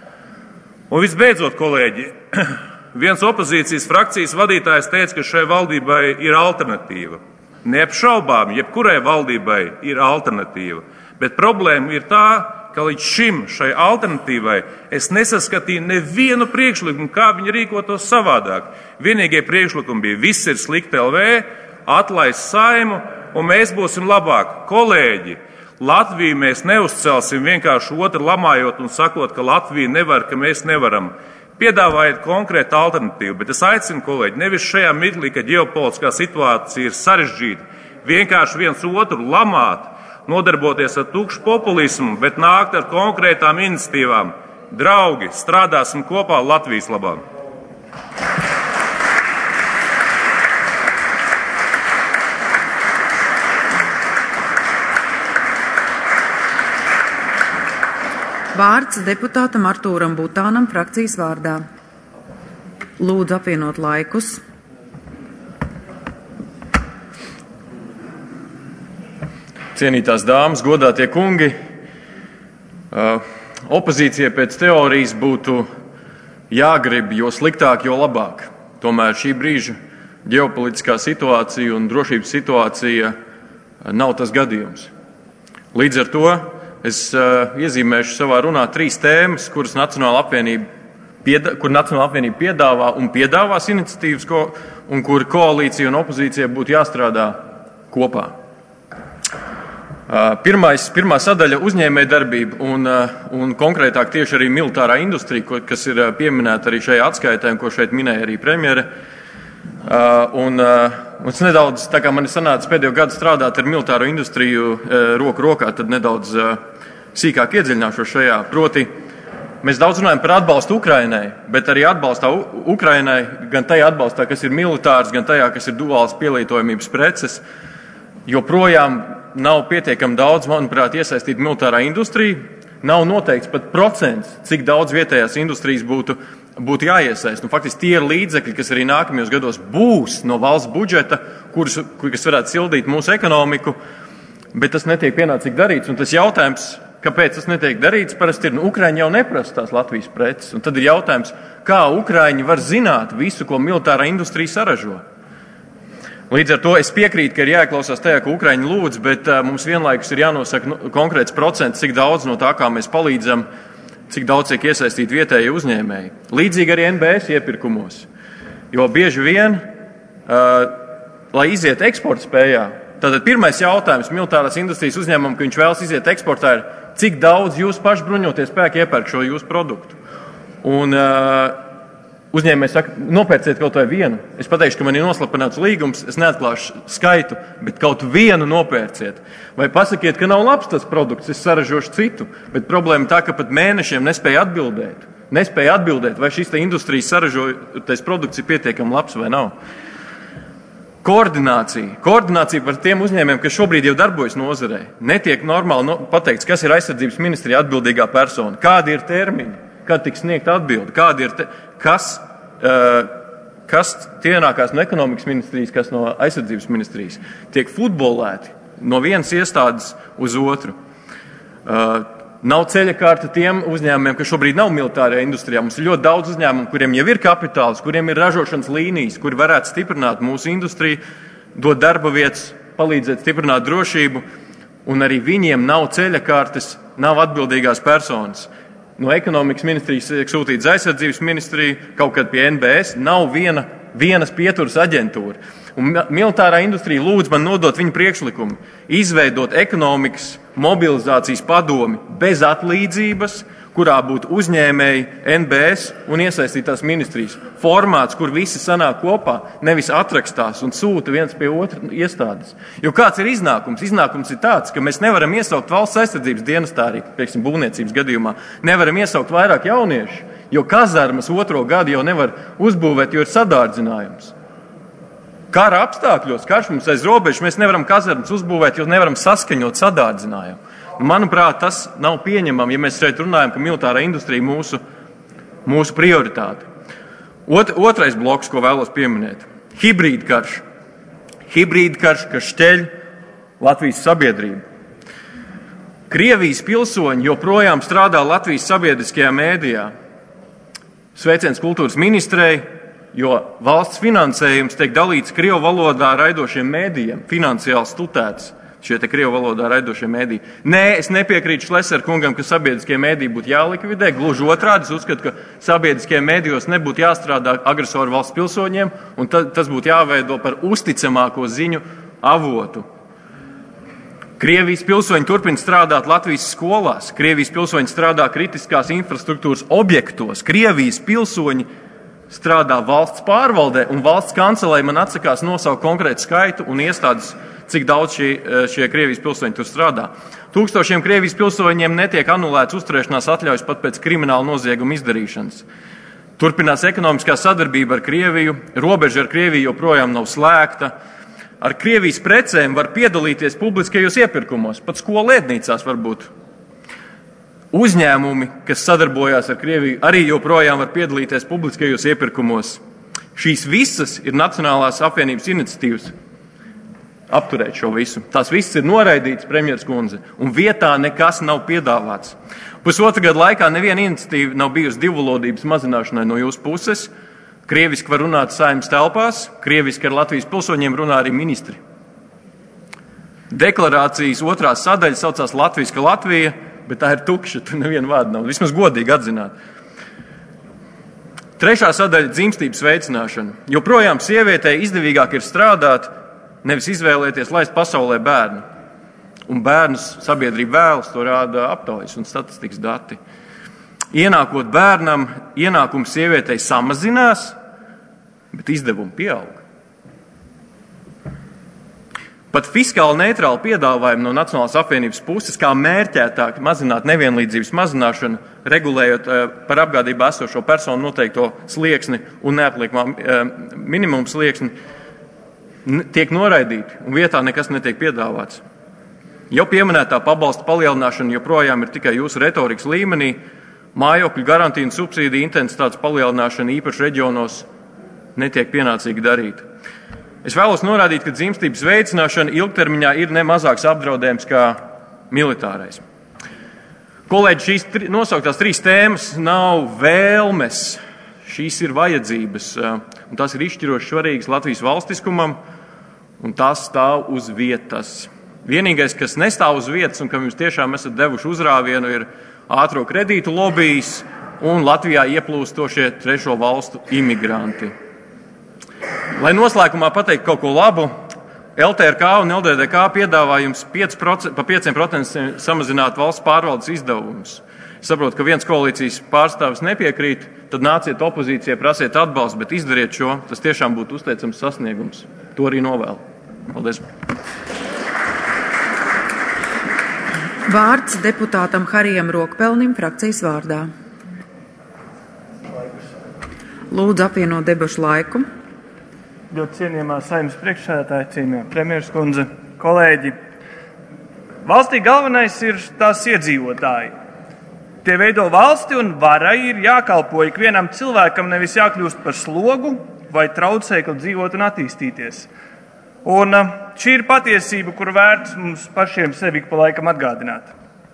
Un visbeidzot, kolēģi, viens opozīcijas frakcijas vadītājs teica, ka šai valdībai ir alternatīva. Neapšaubām, jebkurai valdībai ir alternatīva, bet problēma ir tā, ka līdz šim šai alternatīvai es nesaskatīju nevienu priekšlikumu, kā viņi rīkotos savādāk. Vienīgie priekšlikumi bija viss ir slikti L V, atlaist Saimu, un mēs būsim labāki. Kolēģi, Latviju mēs neuzcelsim vienkārši otru lamājot un sakot, ka Latvija nevar, ka mēs nevaram. Piedāvājiet konkrētu alternatīvu, bet es aicinu, kolēģi, nevis šajā mirklī, kad ģeopolitiskā situācija ir sarežģīta, vienkārši viens otru lamāt, nodarboties ar tukšu populismu, bet nākt ar konkrētām iniciatīvām. Draugi, strādāsim kopā Latvijas labā. Vārds deputātam Artūram Butānam frakcijas vārdā. Lūdzu apvienot laikus. Cienītās dāmas, godātie kungi, Opozīcijai pēc teorijas būtu jāgrib, jo sliktāk, jo labāk. Tomēr šī brīža ģeopolitiskā situācija un drošības situācija nav tas gadījums. Līdz ar to es iezīmēšu savā runā trīs tēmas, kuras Nacionāla apvienība, pieda, kur Nacionāla apvienība piedāvā un piedāvās iniciatīvas, ko, un kur koalīcija un opozīcija būtu jāstrādā kopā. Pirmais, pirmā sadaļa - uzņēmēja darbība un, un konkrētāk tieši arī militārā industrija, kas ir pieminēta arī šajā atskaitē un ko šeit minēja arī premjere. Un, un es nedaudz, tā kā man ir sanācis pēdējo gadu strādāt ar militāro industriju roku rokā, tad nedaudz sīkāk iedziļināšos šajā. Proti, mēs daudz runājam par atbalstu Ukrainai, bet arī atbalstā Ukrainai, gan tajā atbalstā, kas ir militārs, gan tajā, kas ir duāls pielietojamības preces, joprojām nav pietiekami daudz, manuprāt, iesaistīt militārā industrija. Nav noteikts pat procents, cik daudz vietējās industrijas būtu, būtu jāiesaist. Un faktiski tie ir līdzekļi, kas arī nākamajos gados būs no valsts budžeta, kurus, kas varētu sildīt mūsu ekonomiku, bet tas netiek pienācīgi darīts. Un tas jautājums, kāpēc tas netiek darīts, parasti ir, nu, Ukraiņi jau neprasa tās Latvijas preces. Un tad ir jautājums, kā Ukraiņi var zināt visu, ko militārā industrija saražo. Līdz ar to es piekrītu, ka ir jāklausās tajā, ko Ukraiņi lūdz, bet uh, mums vienlaikus ir jānosaka nu, konkrēts procents, cik daudz no tā, kā mēs palīdzam, cik daudz tiek iesaistīti vietējie uzņēmēji. Līdzīgi arī N B S iepirkumos. Jo bieži vien, uh, lai iziet eksporta spējā, tātad pirmais jautājums militārās industrijas uzņēmumam, ka viņš vēlas iziet eksportā, ir, cik daudz jūs paši bruņoties spēki iepērk šo jūsu produktu. Un uh, uzņēmējs saka, nopērciet kaut vai vienu. Es pateikšu, ka man ir noslapināts līgums, es neatklāšu skaitu, bet kaut vienu nopērciet. Vai pasakiet, ka nav labs tas produkts, es saražošu citu, bet problēma tā, ka pat mēnešiem nespēja atbildēt. Nespēja atbildēt, vai šis te industrijas saražotais produkts ir pietiekami labs vai nav. Koordinācija. Koordinācija par tiem uzņēmējiem, kas šobrīd jau darbojas nozarē. Netiek normāli no, pateikts, kas ir aizsardzības ministrija atbildīgā persona, kādi ir termiņi, kad tiks sniegt atbildi, kādi ir te, kas, uh, kas tienākās no ekonomikas ministrijas, kas no aizsardzības ministrijas, tiek futbolēti no vienas iestādes uz otru. Uh, nav ceļa kārta tiem uzņēmumiem, kas šobrīd nav militārajā industrijā. Mums ir ļoti daudz uzņēmumu, kuriem jau ir kapitāls, kuriem ir ražošanas līnijas, kuri varētu stiprināt mūsu industriju, dot darba vietas, palīdzēt stiprināt drošību, un arī viņiem nav ceļa kārtas, nav atbildīgās personas. No ekonomikas ministrijas tiek sūtīts aizsardzības ministrija, kaut kad pie N B S nav viena, vienas pieturas aģentūra. Un militārā industrija lūdz man nodot viņu priekšlikumu, izveidot ekonomikas mobilizācijas padomi bez atlīdzības, kurā būtu uzņēmēji, N B S un iesaistītās ministrijas. Formāts, kur visi sanāk kopā, nevis atrakstās un sūta viens pie otra iestādes. Jo kāds ir iznākums? Iznākums ir tāds, ka mēs nevaram iesaukt valsts aizsardzības dienestā arī, pieksim, būvniecības gadījumā, nevaram iesaukt vairāk jauniešu, jo kazarmas otro gadu jau nevar uzbūvēt, jo ir sadārdzinājums. Kara apstākļos, karš mums aiz robežas, mēs nevaram kazarmas uzbūvēt, jo nevaram saskaņot sadārdzinājumu. Manuprāt, tas nav pieņemami, ja mēs šeit runājam, ka militārā industrija ir mūsu, mūsu prioritāte. Ot, otrais bloks, ko vēlos pieminēt - hibrīda karš. Hibrīda karš, kas šķeļ Latvijas sabiedrību. Krievijas pilsoņi joprojām strādā Latvijas sabiedriskajā mēdījā. Sveiciens kultūras ministrei, jo valsts finansējums tiek dalīts Krievu valodā raidošiem mēdījiem, finansiāli stutēts. Šie te Krievu valodā raidošie mēdīji. Nē, es nepiekrītu Šleser kungam, ka sabiedriskie mēdīji būtu jālikvidē. Gluži otrādi, es uzskatu, ka sabiedriskie mēdījos nebūtu jāstrādā agresoru valsts pilsoņiem, un tas būtu jāveido par uzticamāko ziņu avotu. Krievijas pilsoņi turpina strādāt Latvijas skolās. Krievijas pilsoņi strādā kritiskās infrastruktūras objektos. Krievijas pilsoņi strādā valsts pārvaldē, un valsts kancelē man atsakās nosaukt konkrētu skaitu un iestādes, cik daudz šie, šie Krievijas pilsoņi tur strādā. Tūkstošiem Krievijas pilsoņiem netiek anulēts uzturēšanās atļaujas pat pēc krimināla nozieguma izdarīšanas. Turpinās ekonomiskā sadarbība ar Krieviju, robeža ar Krieviju joprojām nav slēgta. Ar Krievijas precēm var piedalīties publiskajos iepirkumos, pat skolēdnīcās varbūt. Uzņēmumi, kas sadarbojās ar Krieviju, arī joprojām var piedalīties publiskajos iepirkumos. Šīs visas ir Nacionālās apvienības iniciatīvas. apturēt šo visu. Tas viss ir noraidīts, premjeras kundze, un vietā nekas nav piedāvāts. Pusotra gada laikā neviena iniciatīva nav bijusi divvalodības mazināšanai no jūsu puses. Krieviski var runāt Saeimas telpās, krieviski ar Latvijas pilsoņiem runā arī ministri. Deklarācijas otrā sadaļa saucās Latviska Latvija, bet tā ir tukša, tur neviena vārda nav. Vismaz godīgi atzināt. Trešā sadaļa – dzimstības veicināšana. Joprojām sievietei izdevīgāk ir strādāt, nevis izvēlēties laist pasaulē bērnu. Un bērnus sabiedrība vēlas, to rāda aptaujas un statistikas dati. Ienākot bērnam, ienākums sievietei samazinās, bet izdevumi pieaug. Pat fiskāli neitrāli piedāvājumi no Nacionālās apvienības puses, kā mērķētāk mazināt nevienlīdzības mazināšanu, regulējot par apgādībā esošo personu noteikto slieksni un neapliekamā minimuma slieksni, tiek noraidīti un vietā nekas netiek piedāvāts. Jau pieminētā pabalsta palielināšana joprojām ir tikai jūsu retorikas līmenī, mājokļu garantiju un subsīdiju intensitātes palielināšana īpaši reģionos netiek pienācīgi darīta. Es vēlos norādīt, ka dzimstības veicināšana ilgtermiņā ir nemazāks apdraudējums kā militārais. Kolēģi, šīs tri, nosauktās trīs tēmas nav vēlmes, šīs ir vajadzības, un tās ir izšķiroši svarīgas Latvijas valstiskumam, un tās stāv uz vietas. Vienīgais, kas nestāv uz vietas un kam jūs tiešām esat devuši uzrāvienu, ir ātro kredītu lobijs un Latvijā ieplūstošie trešo valstu imigranti. Lai noslēgumā pateiktu kaut ko labu, L T R K un L D D K piedāvā jums pa pieciem procentiem samazināt valsts pārvaldes izdevumus. Es saprotu, ka viens koalīcijas pārstāvis nepiekrīt, tad nāciet opozīcijai, prasiet atbalstu, bet izdariet šo, tas tiešām būtu uzteicams sasniegums. To arī novēlu. Paldies. Vārds deputātam Harijam Rokpelnim frakcijas vārdā. Lūdzu apvienot debašu laiku. Ļoti cienījamā Saeimas priekšsēdētāja, cienījamā premjeras kundze, kolēģi. Valstī galvenais ir tās iedzīvotāji. Tie veido valsti un varai ir jākalpo ikvienam cilvēkam, nevis jākļūst par slogu vai traucēkli dzīvot un attīstīties. Un šī ir patiesība, kuru vērts mums pašiem sevi ik pa laikam atgādināt.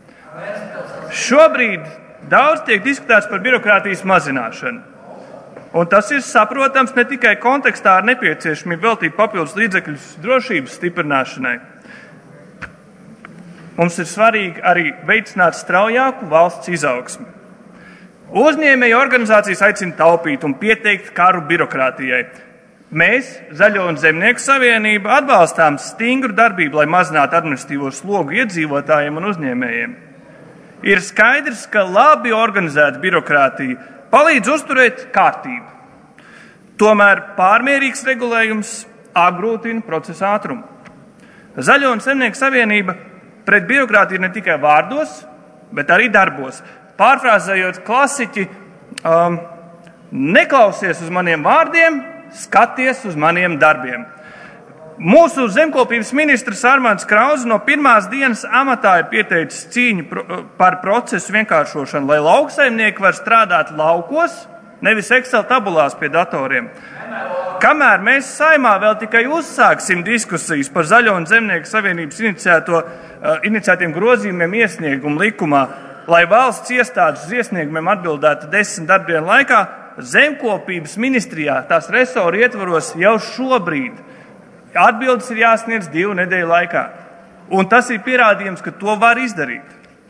Šobrīd daudz tiek diskutēts par birokrātijas mazināšanu. Un tas ir saprotams ne tikai kontekstā ar nepieciešamību veltīt papildus līdzekļus drošības stiprināšanai. Mums ir svarīgi arī veicināt straujāku valsts izaugsmi. Uzņēmēju organizācijas aicina taupīt un pieteikt karu birokrātijai. Mēs, Zaļo un Zemnieku savienība, atbalstām stingru darbību, lai mazinātu administratīvo slogu iedzīvotājiem un uzņēmējiem. Ir skaidrs, ka labi organizēta birokrātija palīdz uzturēt kārtību. Tomēr pārmērīgs regulējums apgrūtina procesa ātrumu. Zaļo un Zemnieku savienība pret birokrātiju ir ne tikai vārdos, bet arī darbos. Pārfrāzējot klasiķi, um, neklausies uz maniem vārdiem, skaties uz maniem darbiem. Mūsu zemkopības ministrs Armands Krauze no pirmās dienas amatā ir pieteicis cīņu par procesu vienkāršošanu, lai lauksaimnieki var strādāt laukos, nevis Excel tabulās pie datoriem. Kamēr mēs Saeimā vēl tikai uzsāksim diskusijas par Zaļo un Zemnieku savienības iniciētiem grozījumiem iesniegumu likumā, lai valsts iestādes uz iesniegumiem atbildētu desmit darbdienu laikā, zemkopības ministrijā tās resoru ietvaros jau šobrīd atbildes ir jāsniedz divu nedēļu laikā. Un tas ir pierādījums, ka to var izdarīt.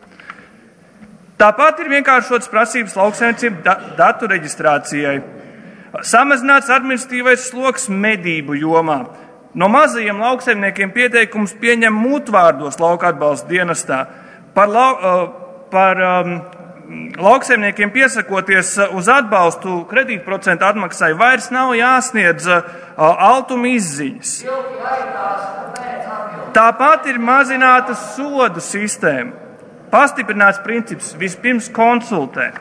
Tāpat ir vienkāršotas prasības lauksaimniecību da- datu reģistrācijai. Samazināts administratīvais sloks medību jomā. No mazajiem lauksaimniekiem pieteikums pieņem mutvārdos lauka atbalsta dienestā. Par, lau, par um, lauksaimniekiem piesakoties uz atbalstu kredītprocentu atmaksai vairs nav jāsniedz uh, altuma izziņas. Tāpat ir mazināta sodu sistēma. Pastiprināts princips vispirms konsultē.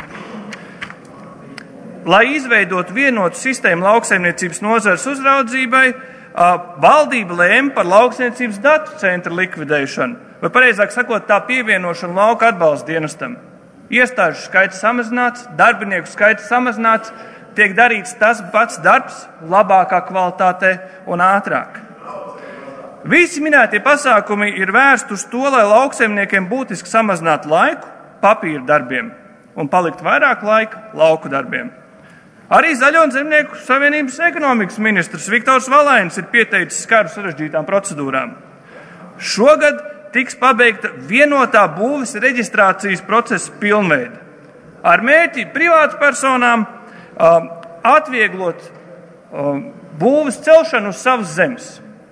Lai izveidot vienotu sistēmu lauksaimniecības nozares uzraudzībai, valdība lēma par lauksaimniecības datu centra likvidēšanu, vai pareizāk sakot, tā pievienošanu lauka atbalsta dienestam. Iestāžu skaits samazināts, darbinieku skaits samazināts, tiek darīts tas pats darbs labākā kvalitātē un ātrāk. Visi minētie pasākumi ir vērsti uz to, lai lauksaimniekiem būtiski samazinātu laiku papīra darbiem un palikt vairāk laika lauku darbiem. Arī Zaļo un Zemnieku savienības ekonomikas ministrs Viktors Valainis ir pieteicis karu sarežģītām procedūrām. Šogad tiks pabeigta vienotā būves reģistrācijas procesa pilnveide ar mērķi privātpersonām um, atvieglot um, būves celšanu uz savas zemes.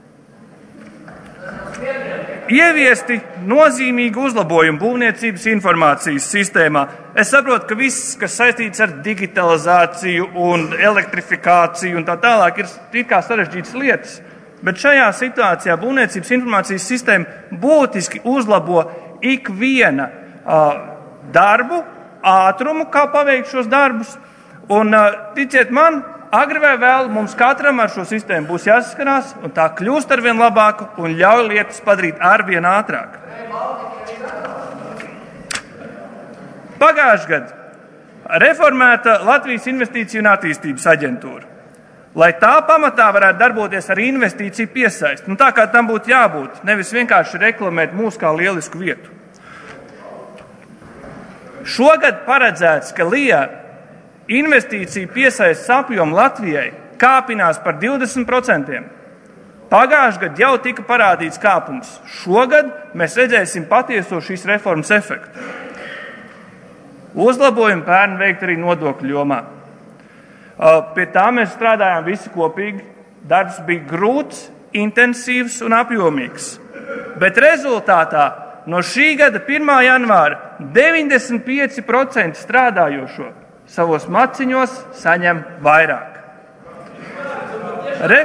Ieviesti nozīmīgi uzlabojumi būvniecības informācijas sistēmā. Es saprotu, ka viss, kas saistīts ar digitalizāciju un elektrifikāciju un tā tālāk, ir it kā sarežģītas lietas, bet šajā situācijā būvniecības informācijas sistēma būtiski uzlabo ikviena uh, darbu, ātrumu, kā paveikt šos darbus, un uh, ticiet man, agri vai vēl mums katram ar šo sistēmu būs jāsaskarās, un tā kļūst arvien labāku un ļauj lietas padarīt arvien ātrāk. Pagājušajā gadā reformēta Latvijas Investīciju un attīstības aģentūra, lai tā pamatā varētu darboties ar investīciju piesaisti, nu tā kā tam būtu jābūt, nevis vienkārši reklamēt mūs kā lielisku vietu. Šogad paredzēts, ka L I A investīciju piesaistes apjomu Latvijai kāpinās par divdesmit procentiem. Pagājušajā gadā jau tika parādīts kāpums. Šogad mēs redzēsim patieso šīs reformas efektu. Uzlabojumi pērn veikt arī nodokļu jomā. Pie tā mēs strādājām visi kopīgi. Darbs bija grūts, intensīvs un apjomīgs. Bet rezultātā no šī gada pirmā janvāra deviņdesmit pieci procenti strādājošo savos maciņos saņem vairāk. Re...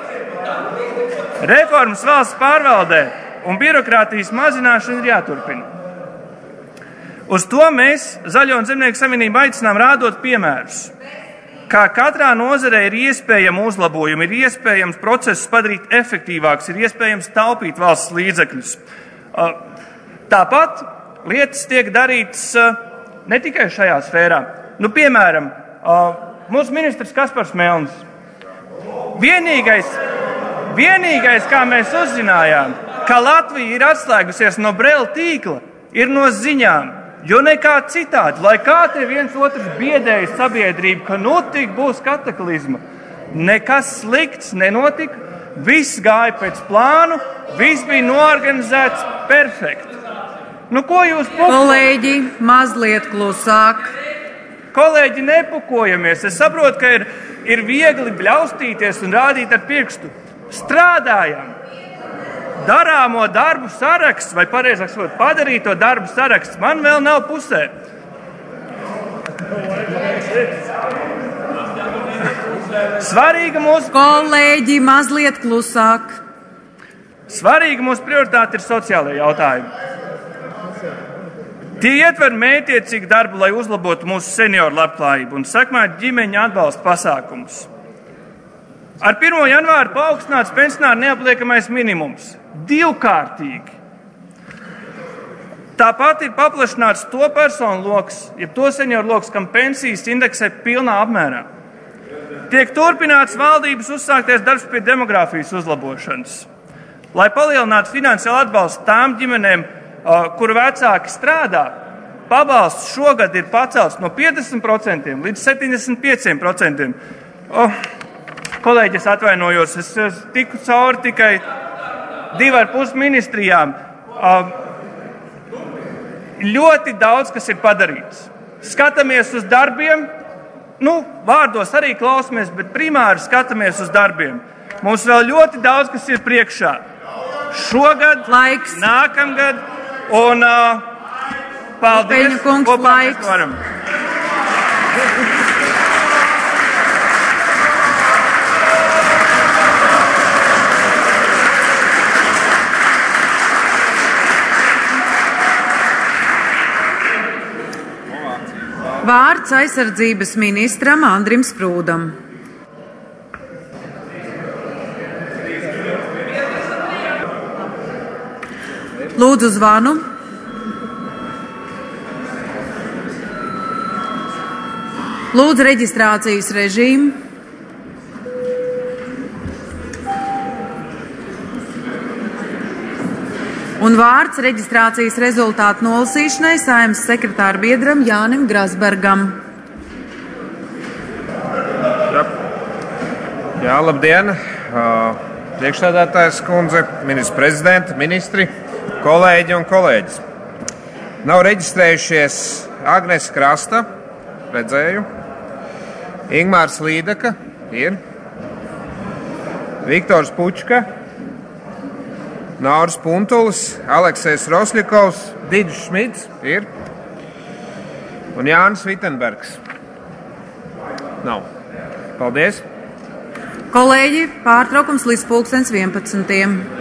Reformas valsts pārvaldē un birokrātijas mazināšana ir jāturpina. Uz to mēs Zaļo un Zemnieku savienību aicinām rādot piemērus. Kā katrā nozarē ir iespējama uzlabojumi, ir iespējams procesus padarīt efektīvāks, ir iespējams taupīt valsts līdzekļus. Tāpat lietas tiek darītas ne tikai šajā sfērā. Nu, piemēram, mūsu ministrs Kaspars Melnis. Vienīgais, vienīgais, kā mēs uzzinājām, ka Latvija ir atslēgusies no Brela tīkla, ir no ziņām, jo nekā citādi, lai kā te viens otrs biedēja sabiedrību, ka nu tik būs kataklizma. Nekas slikts nenotika, viss gāja pēc plānu, viss bija noorganizēts perfekti. Nu, ko jūs pukojamies? Kolēģi, mazliet klusāk. Kolēģi, nepukojamies. Es saprotu, ka ir, ir viegli bļaustīties un rādīt ar pirkstu. Strādājam. Darāmo darbu saraksts, vai pareizāk sakot, padarīto darbu saraksts, man vēl nav pusē. Svarīga mūsu... Kolēģi, mazliet klusāk. Svarīga mūsu prioritāte ir sociālajie jautājumi. Tie ietver mērķiecīgu darbu, lai uzlabotu mūsu senioru labklājību un sekmētu ģimeņu atbalsta pasākumus. Ar pirmo janvāru paaugstināts pensionāru neapliekamais minimums. Divkārtīgi. Tāpat ir paplašināts to personu loks, jeb to senioru loks, kam pensijas indeksē pilnā apmērā. Tiek turpināts valdības uzsākties darbs pie demogrāfijas uzlabošanas. Lai palielinātu finansiālu atbalstu tām ģimenēm, kuru vecāki strādā, pabalsts šogad ir pacelts no piecdesmit procentiem līdz septiņdesmit pieciem procentiem. Oh, kolēģi, es atvainojos, es, es tiku cauri tikai divi ar pus ministrijām. Uh, ļoti daudz, kas ir padarīts. Skatāmies uz darbiem, nu, vārdos arī klausamies, bet primāri skatāmies uz darbiem. Mums vēl ļoti daudz, kas ir priekšā. Šogad, laiks. Nākamgad. Un uh, paldies, kungs, kopā mēs varam. Vārds aizsardzības ministram Andrim Sprūdam. Lūdzu zvanu. Lūdzu reģistrācijas režīmu. Un vārds reģistrācijas rezultātu nolasīšanai Saeimas sekretāra biedram Jānim Grasbergam. Jā, Jā labdien! Priekšsēdētājas kundze, ministrs prezidenta, ministri, kolēģi un kolēģis. Nav reģistrējušies Agnes Krasta, redzēju, Ingmārs Līdaka, ir, Viktors Pučka, Nauris Puntulis, Aleksejs Rosļikovs, Didžs Šmits, ir, un Jānis Vitenbergs. Nav. Paldies! Kolēģi, pārtraukums līdz pulkstens vienpadsmitiem.